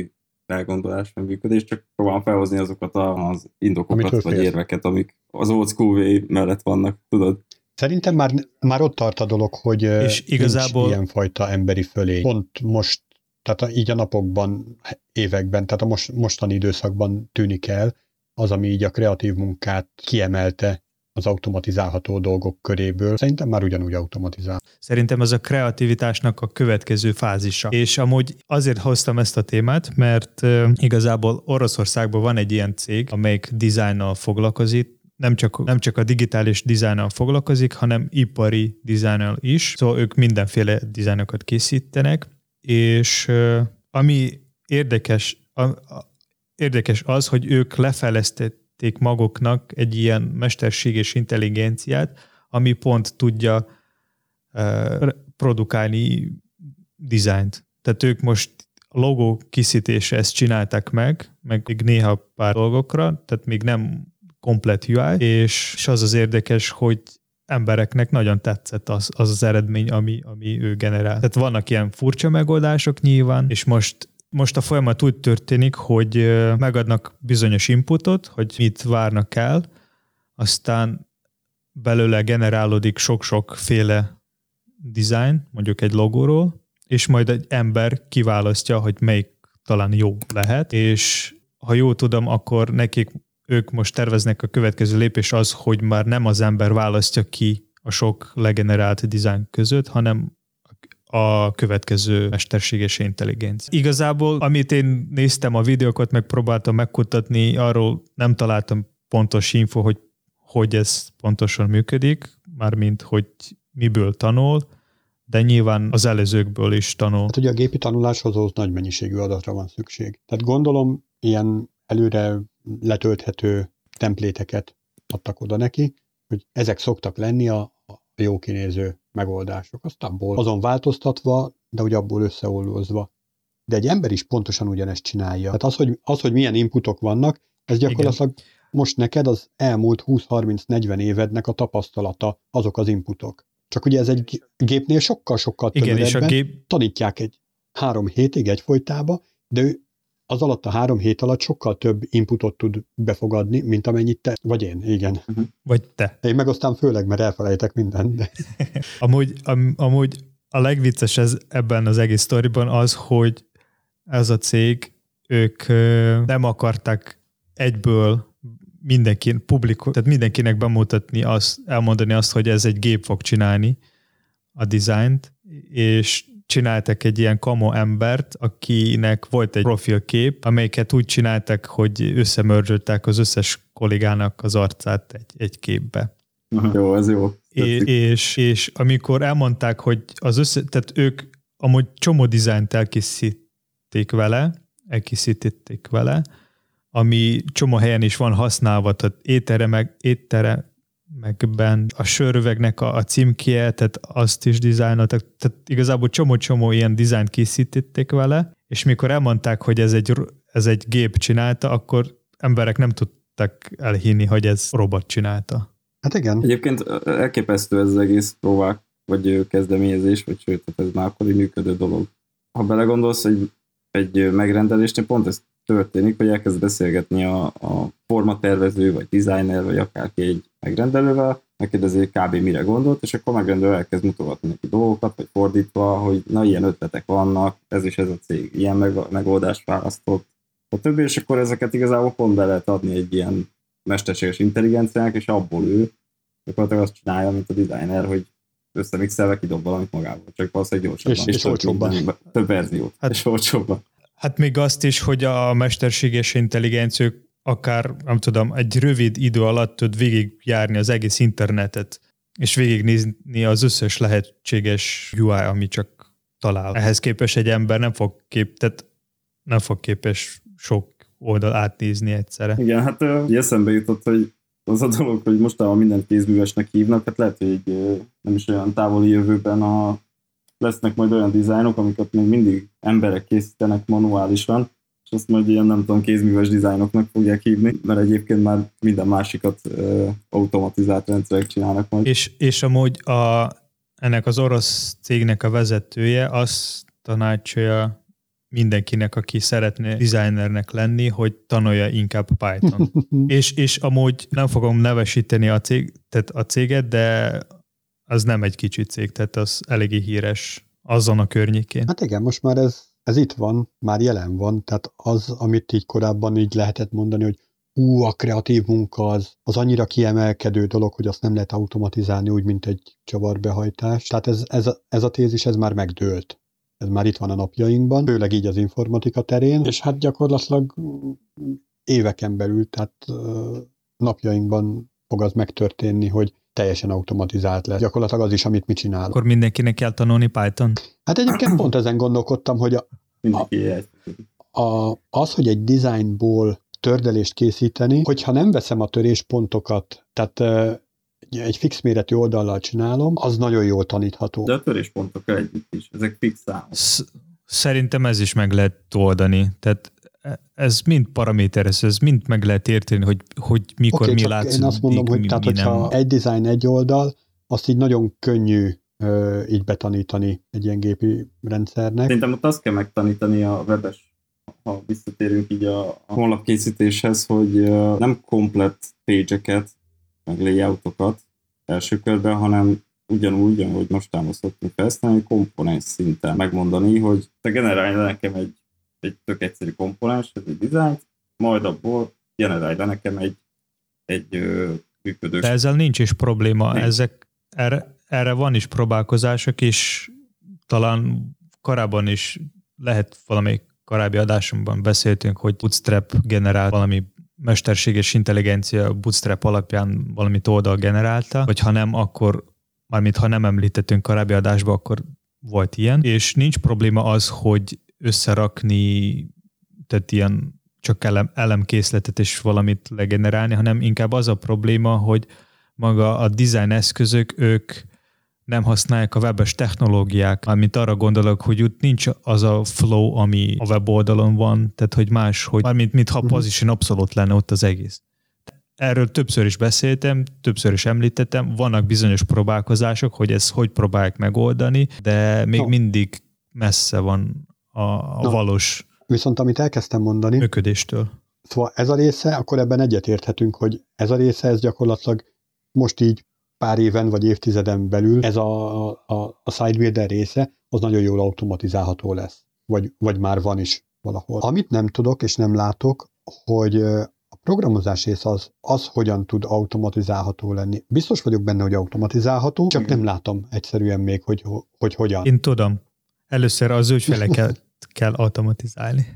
elgondolás, meg működés, csak próbálom felhozni azokat az indokokat, Amitől vagy félsz. érveket, amik az old school way mellett vannak, tudod? Szerintem már, már ott tart a dolog, hogy És igazából nincs ilyenfajta emberi fölény. Pont most, tehát a, így a napokban, években, tehát a most, mostani időszakban tűnik el az, ami így a kreatív munkát kiemelte az automatizálható dolgok köréből. Szerintem már ugyanúgy automatizál. Szerintem ez a kreativitásnak a következő fázisa. És amúgy azért hoztam ezt a témát, mert uh, igazából Oroszországban van egy ilyen cég, amelyik dizájnnal foglalkozik, nem csak, nem csak a digitális dizájnnal foglalkozik, hanem ipari dizájnnal is. Szóval ők mindenféle dizájnokat készítenek, és uh, ami érdekes, a, a, érdekes az, hogy ők lefejlesztették maguknak egy ilyen mesterséges intelligenciát, ami pont tudja uh, produkálni dizájnt. Tehát ők most a logó készítésre ezt csinálták meg, meg még néha pár dolgokra, tehát még nem komplet u i, és, és az az érdekes, hogy embereknek nagyon tetszett az az, az eredmény, ami, ami ő generál. Tehát vannak ilyen furcsa megoldások nyilván, és most Most a folyamat úgy történik, hogy megadnak bizonyos inputot, hogy mit várnak el, aztán belőle generálódik sok-sokféle design, mondjuk egy logóról, és majd egy ember kiválasztja, hogy melyik talán jó lehet, és ha jól tudom, akkor nekik ők most terveznek a következő lépés az, hogy már nem az ember választja ki a sok legenerált design között, hanem a következő mesterséges intelligencia. Igazából, amit én néztem a videókat, megpróbáltam megkutatni, arról nem találtam pontos info, hogy hogy ez pontosan működik, mármint hogy miből tanul, de nyilván az előzőkből is tanul. Hát ugye a gépi tanuláshoz ahhoz nagy mennyiségű adatra van szükség. Tehát gondolom, ilyen előre letölthető templéteket adtak oda neki, hogy ezek szoktak lenni a jó kinéző megoldások. Azt abból azon változtatva, de ugye abból összeollózva. De egy ember is pontosan ugyanezt csinálja. Tehát az, hogy, az, hogy milyen inputok vannak, ez gyakorlatilag igen. Most neked az elmúlt húsz-harminc-negyven évednek a tapasztalata, azok az inputok. Csak ugye ez egy gépnél sokkal-sokkal többebben gép... tanítják egy három hétig egyfolytába, de ő az alatt a három hét alatt sokkal több inputot tud befogadni, mint amennyit te, vagy én, igen. Uh-huh. Vagy te. Én meg aztán főleg, mert elfelejtek mindent. De... amúgy, am, amúgy a legvicces ez ebben az egész sztoriban az, hogy ez a cég, ők nem akarták egyből mindenki, publikus, tehát mindenkinek bemutatni azt, elmondani azt, hogy ez egy gép fog csinálni a dizájnt, és csináltak egy ilyen kamo embert, akinek volt egy profilkép, amelyiket úgy csináltak, hogy összemörzsöltek az összes kollégának az arcát egy, egy képbe. Aha, jó, ez jó. É, és, és amikor elmondták, hogy az össze, tehát ők amúgy csomó dizájnt elkészítették vele, elkészítették vele, ami csomó helyen is van használva, tehát éttere meg, éttere megben a sörüvegnek a, a címkéje, tehát azt is dizájnoltak, tehát igazából csomó-csomó ilyen dizájnt készítették vele, és mikor elmondták, hogy ez egy, ez egy gép csinálta, akkor emberek nem tudtak elhinni, hogy ez robot csinálta. Hát igen. Egyébként elképesztő ez az egész próbák, vagy kezdeményezés, vagy sőt, ez már akkor egy működő dolog. Ha belegondolsz, egy, egy megrendelésnél pont ez történik, hogy elkezd beszélgetni a, a formatervező, vagy designer, vagy akárki egy megrendelővel, megkérdezi kb. Mire gondolt, és akkor megrendelő elkezd mutogatni neki dolgokat, vagy fordítva, hogy na, ilyen ötletek vannak, ez is ez a cég, ilyen meg, megoldást választott, a többi, és akkor ezeket igazából pont be lehet adni egy ilyen mesterséges intelligenciának, és abból ő gyakorlatilag azt csinálja, mint a designer, hogy összemixelve kidob valamit magából, csak valószínűleg gyorsabban. És, és, és olcsóbban. Több verziót, hát, és olcsóbban. Hát még azt is, hogy a mesterséges intelligencia akár, nem tudom, egy rövid idő alatt tud végigjárni az egész internetet, és végignézni az összes lehetséges u i, ami csak talál. Ehhez képest egy ember nem fog, kép, tehát nem fog képes sok oldal átnézni egyszerre. Igen, hát uh, eszembe jutott, hogy az a dolog, hogy mostanában mindent kézművesnek hívnak, hát lehet, hogy uh, nem is olyan távoli jövőben a, lesznek majd olyan dizájnok, amiket még mindig emberek készítenek manuálisan, és azt majd ilyen, nem tudom, kézműves dizájnoknak fogják hívni, mert egyébként már minden másikat uh, automatizált rendszerek csinálnak majd. És, és amúgy a, ennek az orosz cégnek a vezetője azt tanácsolja mindenkinek, aki szeretne designernek lenni, hogy tanulja inkább Python. és, és amúgy nem fogom nevesíteni a, cég, tehát a céget, de az nem egy kicsi cég, tehát az eléggé híres azon a környékén. Hát igen, most már ez, ez itt van, már jelen van, tehát az, amit így korábban így lehetett mondani, hogy ú, a kreatív munka az, az annyira kiemelkedő dolog, hogy azt nem lehet automatizálni úgy, mint egy csavarbehajtás. Tehát ez, ez, a, ez a tézis, ez már megdőlt. Ez már itt van a napjainkban, főleg így az informatika terén, és hát gyakorlatilag éveken belül, tehát napjainkban fog az megtörténni, hogy teljesen automatizált lesz. Gyakorlatilag az is, amit mi csinálunk. Akkor mindenkinek kell tanulni Python? Hát egyébként pont ezen gondolkodtam, hogy a, a, a, az, hogy egy designból tördelést készíteni, hogyha nem veszem a töréspontokat, tehát egy fix méretű oldallal csinálom, az nagyon jól tanítható. De a töréspontokkal együtt is, ezek fix számok. Szerintem ez is meg lehet oldani. Tehát ez mind paraméter, ez mind meg lehet érteni, hogy, hogy mikor okay, mi látszik. Én azt mondom, mi, hogy mi, tehát, mi hogyha nem. egy design egy oldal, azt így nagyon könnyű ö, így betanítani egy ilyen gépi rendszernek. Szerintem ott azt kell megtanítani a webes, ha visszatérünk így a, a honlapkészítéshez, hogy uh, nem komplett page-eket, meg layoutokat első körben, hanem ugyanúgy, ahogy mostános szoktunk felhasználni, komponens szinten megmondani, hogy te generálj le nekem egy, egy tök egyszerű komponens, ez egy dizájnt, majd abból generálj le nekem egy, egy ö, működős. De ezzel nincs is probléma. Nem. Ezek, erre, erre van is próbálkozások, és talán korábban is lehet valamelyik korábbi adásunkban beszéltünk, hogy Bootstrap generált valami mesterséges intelligencia Bootstrap alapján valamit oldal generálta, vagy ha nem, akkor, mármint ha nem említettünk korábbi adásban, akkor volt ilyen, és nincs probléma az, hogy összerakni, tehát ilyen csak elem, elemkészletet és valamit legenerálni, hanem inkább az a probléma, hogy maga a design eszközök, ők nem használják a webes technológiák, mármint arra gondolok, hogy ott nincs az a flow, ami a weboldalon van, tehát hogy más, hogy mármint mintha uh-huh. position abszolút lenne ott az egész. Erről többször is beszéltem, többször is említettem, vannak bizonyos próbálkozások, hogy ezt hogy próbálják megoldani, de még no. mindig messze van a, a no. valós Viszont amit elkezdtem mondani, működéstől. Szóval ez a része, akkor ebben egyetérthetünk, hogy ez a része, ez gyakorlatilag most így pár éven vagy évtizeden belül ez a, a, a SideBuilder része, az nagyon jól automatizálható lesz. Vagy, vagy már van is valahol. Amit nem tudok és nem látok, hogy a programozás része az, az hogyan tud automatizálható lenni. Biztos vagyok benne, hogy automatizálható, csak nem látom egyszerűen még, hogy, hogy hogyan. Én tudom. Először az ügyfeleket kell automatizálni.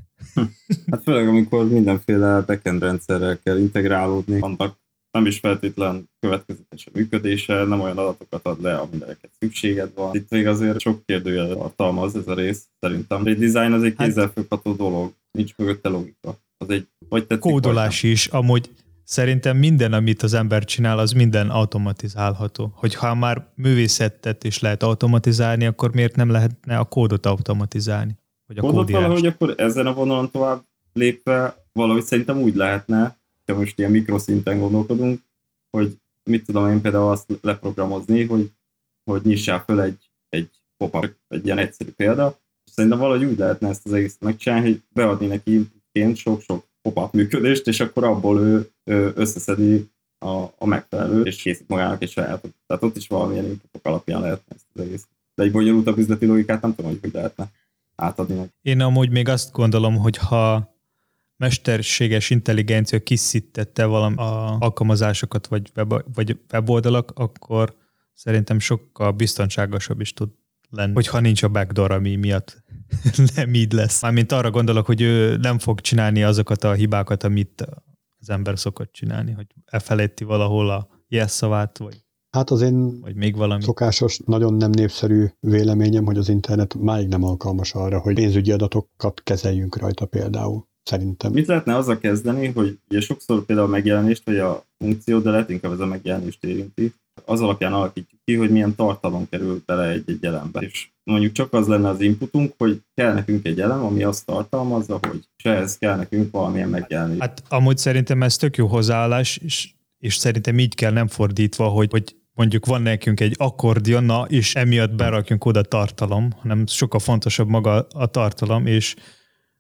Hát főleg, amikor mindenféle backend rendszerrel kell integrálódni, annak nem is feltétlen következetes a működése, nem olyan adatokat ad le, amire szükséged van. Itt még azért sok kérdőjel tartalmaz ez a rész, szerintem. Egy design az egy kézzelfogható dolog, nincs mögötte logika. Az egy, vagy tetszik, kódolás is, amúgy szerintem minden, amit az ember csinál, az minden automatizálható. Hogyha már művészetet is lehet automatizálni, akkor miért nem lehetne a kódot automatizálni? Vagy a kódot kódírást? valahogy akkor ezen a vonalon tovább lépve valahogy szerintem úgy lehetne, ha most ilyen mikroszinten gondolkodunk, hogy mit tudom én például azt leprogramozni, hogy, hogy nyissál föl egy, egy pop-up, egy ilyen egyszerű példa, és szerintem valahogy úgy lehetne ezt az egészet megcsinálni, hogy beadni neki inputként sok-sok pop-up működést, és akkor abból ő, ő összeszedi a, a megfelelő, és készít magának egy sajátot. Tehát ott is valamilyen inputok alapján lehetne ezt az egész. De egy bonyolultabb üzleti logikát nem tudom, hogy hogy lehetne átadni meg. Én amúgy még azt gondolom, hogy ha mesterséges intelligencia kiszítette valami a alkalmazásokat, vagy, web, vagy weboldalak, akkor szerintem sokkal biztonságosabb is tud lenni. Hogyha nincs a backdoor, ami miatt nem így lesz. Mármint arra gondolok, hogy ő nem fog csinálni azokat a hibákat, amit az ember szokott csinálni, hogy elfelejti valahol a yes szavát, vagy, hát az én vagy még valami. Szokásos, nagyon nem népszerű véleményem, hogy az internet máig nem alkalmas arra, hogy pénzügyi adatokat kezeljünk rajta például. Szerintem. Mit lehetne azzal kezdeni, hogy ugye sokszor például a megjelenést, vagy a funkció, de lehet inkább ez a megjelenést érinti, az alapján alakítjuk ki, hogy milyen tartalom kerül bele egy-egy elembe. És mondjuk csak az lenne az inputunk, hogy kell nekünk egy elem, ami azt tartalmazza, hogy se ez kell nekünk valamilyen megjelenés. Hát amúgy szerintem ez tök jó hozzáállás, és, és szerintem így kell, nem fordítva, hogy, hogy mondjuk van nekünk egy akkordion, na, és emiatt berakjunk oda tartalom, hanem sokkal fontosabb maga a tartalom, és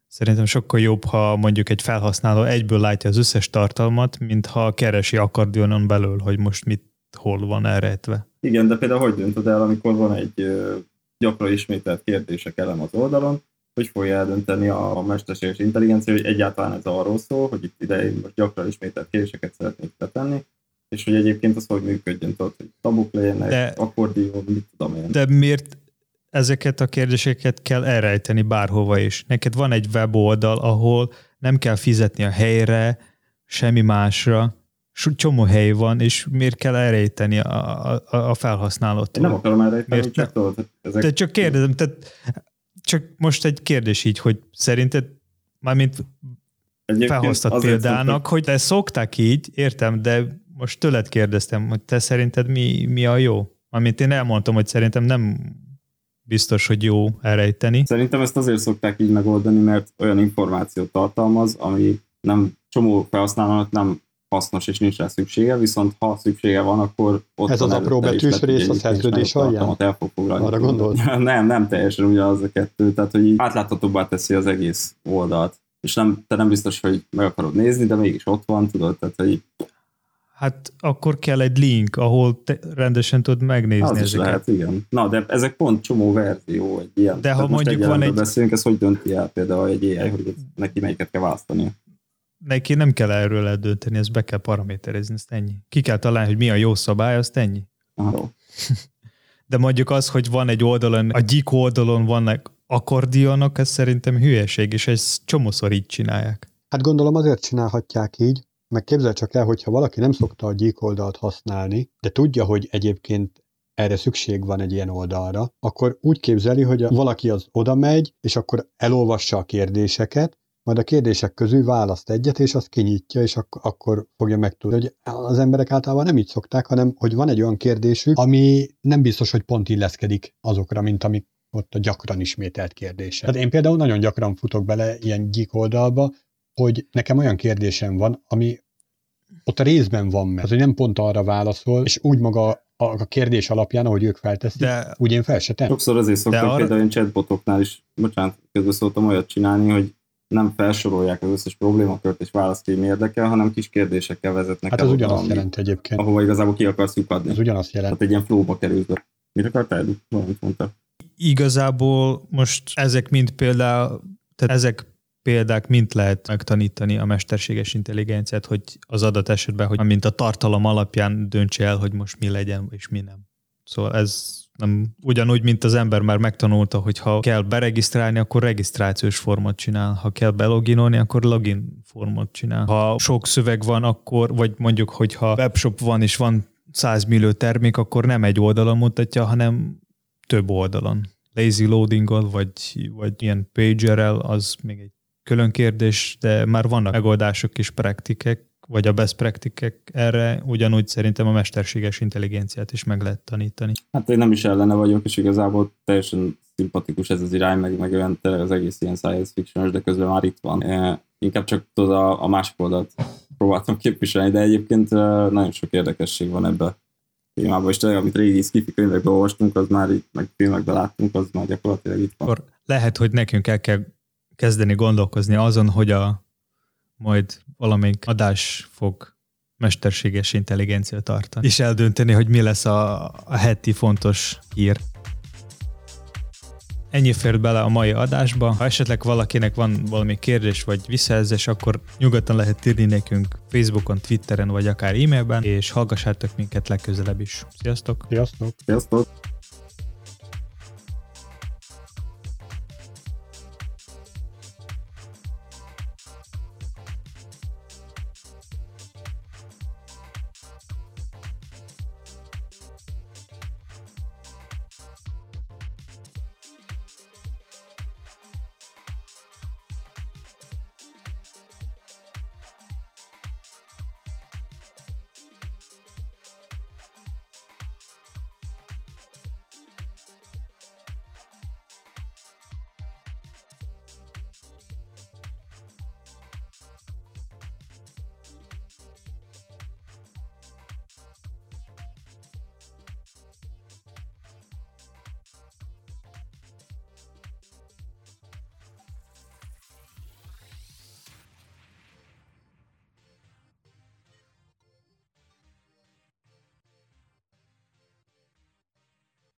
Szerintem sokkal jobb, ha mondjuk egy felhasználó egyből látja az összes tartalmat, mint ha keresi akkordionon belül, hogy most mit, hol van elrejtve. Igen, de például hogy döntöd el, amikor van egy ö, gyakran ismételt kérdések elem az oldalon, hogy fogja eldönteni a mesterséges intelligencia, hogy egyáltalán ez arról szól, hogy itt ide én most gyakran ismételt kérdéseket szeretnék betenni, és hogy egyébként az hogy működjön, tudod, hogy tabuk legyenek, de, akkordion, mit tudom én. De miért ezeket a kérdéseket kell elrejteni bárhova is? Neked van egy weboldal, ahol nem kell fizetni a helyre, semmi másra, csomó hely van, és miért kell elrejteni a, a, a felhasználótól? Én nem akarom elrejteni, csak tudod. Ezek... Te csak kérdezem, tehát csak most egy kérdés így, hogy szerinted, mármint felhoztad példának, szoktak... hogy te szokták így, értem, de most tőled kérdeztem, hogy te szerinted mi, mi a jó? Mármint én elmondtam, hogy szerintem nem biztos, hogy jó elrejteni. Szerintem ezt azért szokták így megoldani, mert olyan információt tartalmaz, ami nem csomó felhasználónak nem hasznos, és nincs rá szüksége, viszont ha szüksége van, akkor ott ez az apró betűs rész a szerződés alján? El fog foglalni. Arra gondolsz? nem, nem teljesen ugyanaz a kettő, tehát hogy átláthatóbbá teszi az egész oldalt. És nem, te nem biztos, hogy meg akarod nézni, de mégis ott van, tudod, tehát hogy... Hát akkor kell egy link, ahol te rendesen tudod megnézni az ezeket. Az is lehet, igen. Na, de ezek pont csomó verzió, egy ilyen. De ha mondjuk van egy... beszélünk, ez hogy dönti el például egy á i, hogy neki melyiket kell választani? Neki nem kell erről eldönteni, ezt be kell paraméterezni, ezt ennyi. Ki kell találni, hogy mi a jó szabály, azt ennyi. Aha. De mondjuk az, hogy van egy oldalon, a gyík oldalon vannak akkordionok, ez szerintem hülyeség, és ezt csomószor így csinálják. Hát gondolom azért csinálhatják így, meg képzel csak el, hogyha valaki nem szokta a gyík oldalt használni, de tudja, hogy egyébként erre szükség van egy ilyen oldalra, akkor úgy képzeli, hogy a, valaki az oda megy, és akkor elolvassa a kérdéseket, majd a kérdések közül választ egyet, és azt kinyitja, és ak- akkor fogja megtudni. Hogy az emberek általában nem így szokták, hanem hogy van egy olyan kérdésük, ami nem biztos, hogy pont illeszkedik azokra, mint amik ott a gyakran ismételt kérdések. Tehát én például nagyon gyakran futok bele ilyen gyík oldalba, hogy nekem olyan kérdésem van, ami ott a részben van meg, tehát, hogy nem pont arra válaszol, és úgy maga a kérdés alapján, ahogy ők felteszik, de úgy én fel se tenni. Sokszor azért szoktak arra... például én chatbotoknál is, bocsánat, közben szóltam olyat csinálni, hogy nem felsorolják az összes problémakört és választ, hogy mi érdekel, hanem kis kérdésekkel vezetnek hát el. Hát ez ugyanazt jelent egyébként. Ahova igazából ki akarsz lyukadni. Ez ugyanazt jelent. Tehát egy ilyen flowba került. Mit akartál? Valamit mondtál. Igazából most ezek mind például, tehát ezek példák mind lehet megtanítani a mesterséges intelligenciát, hogy az adat esetben, hogy mint a tartalom alapján döntse el, hogy most mi legyen és mi nem. Szóval ez nem ugyanúgy, mint az ember már megtanulta, hogy ha kell beregisztrálni, akkor regisztrációs formot csinál. Ha kell beloginolni, akkor login formot csinál. Ha sok szöveg van, akkor, vagy mondjuk, hogyha webshop van és van száz millió termék, akkor nem egy oldalon mutatja, hanem több oldalon. Lazy loadinggal, vagy, vagy ilyen pagerrel, az még egy külön kérdés, de már vannak megoldások és praktikek, vagy a best praktikek erre, ugyanúgy szerintem a mesterséges intelligenciát is meg lehet tanítani. Hát én nem is ellene vagyok, és igazából teljesen szimpatikus ez az irány, meg, meg olyan tényleg az egész ilyen science fiction, de közben már itt van. E, inkább csak tudod a, a másik oldalt próbáltam képviselni, de egyébként nagyon sok érdekesség van ebben a témában, és tényleg, amit régi sci-fi könyvekben olvastunk, az már itt, meg filmekben láttunk, az már gyakorlatilag itt van. Akkor lehet, hogy nekünk el kell kezdeni gondolkozni azon, hogy a majd valamelyik adás fog mesterséges intelligencia tartani, és eldönteni, hogy mi lesz a, a heti fontos hír. Ennyi fért bele a mai adásba. Ha esetleg valakinek van valami kérdés vagy visszajelzés, akkor nyugodtan lehet írni nekünk Facebookon, Twitteren vagy akár e-mailben, és hallgassátok minket legközelebb is. Sziasztok! Sziasztok! Sziasztok!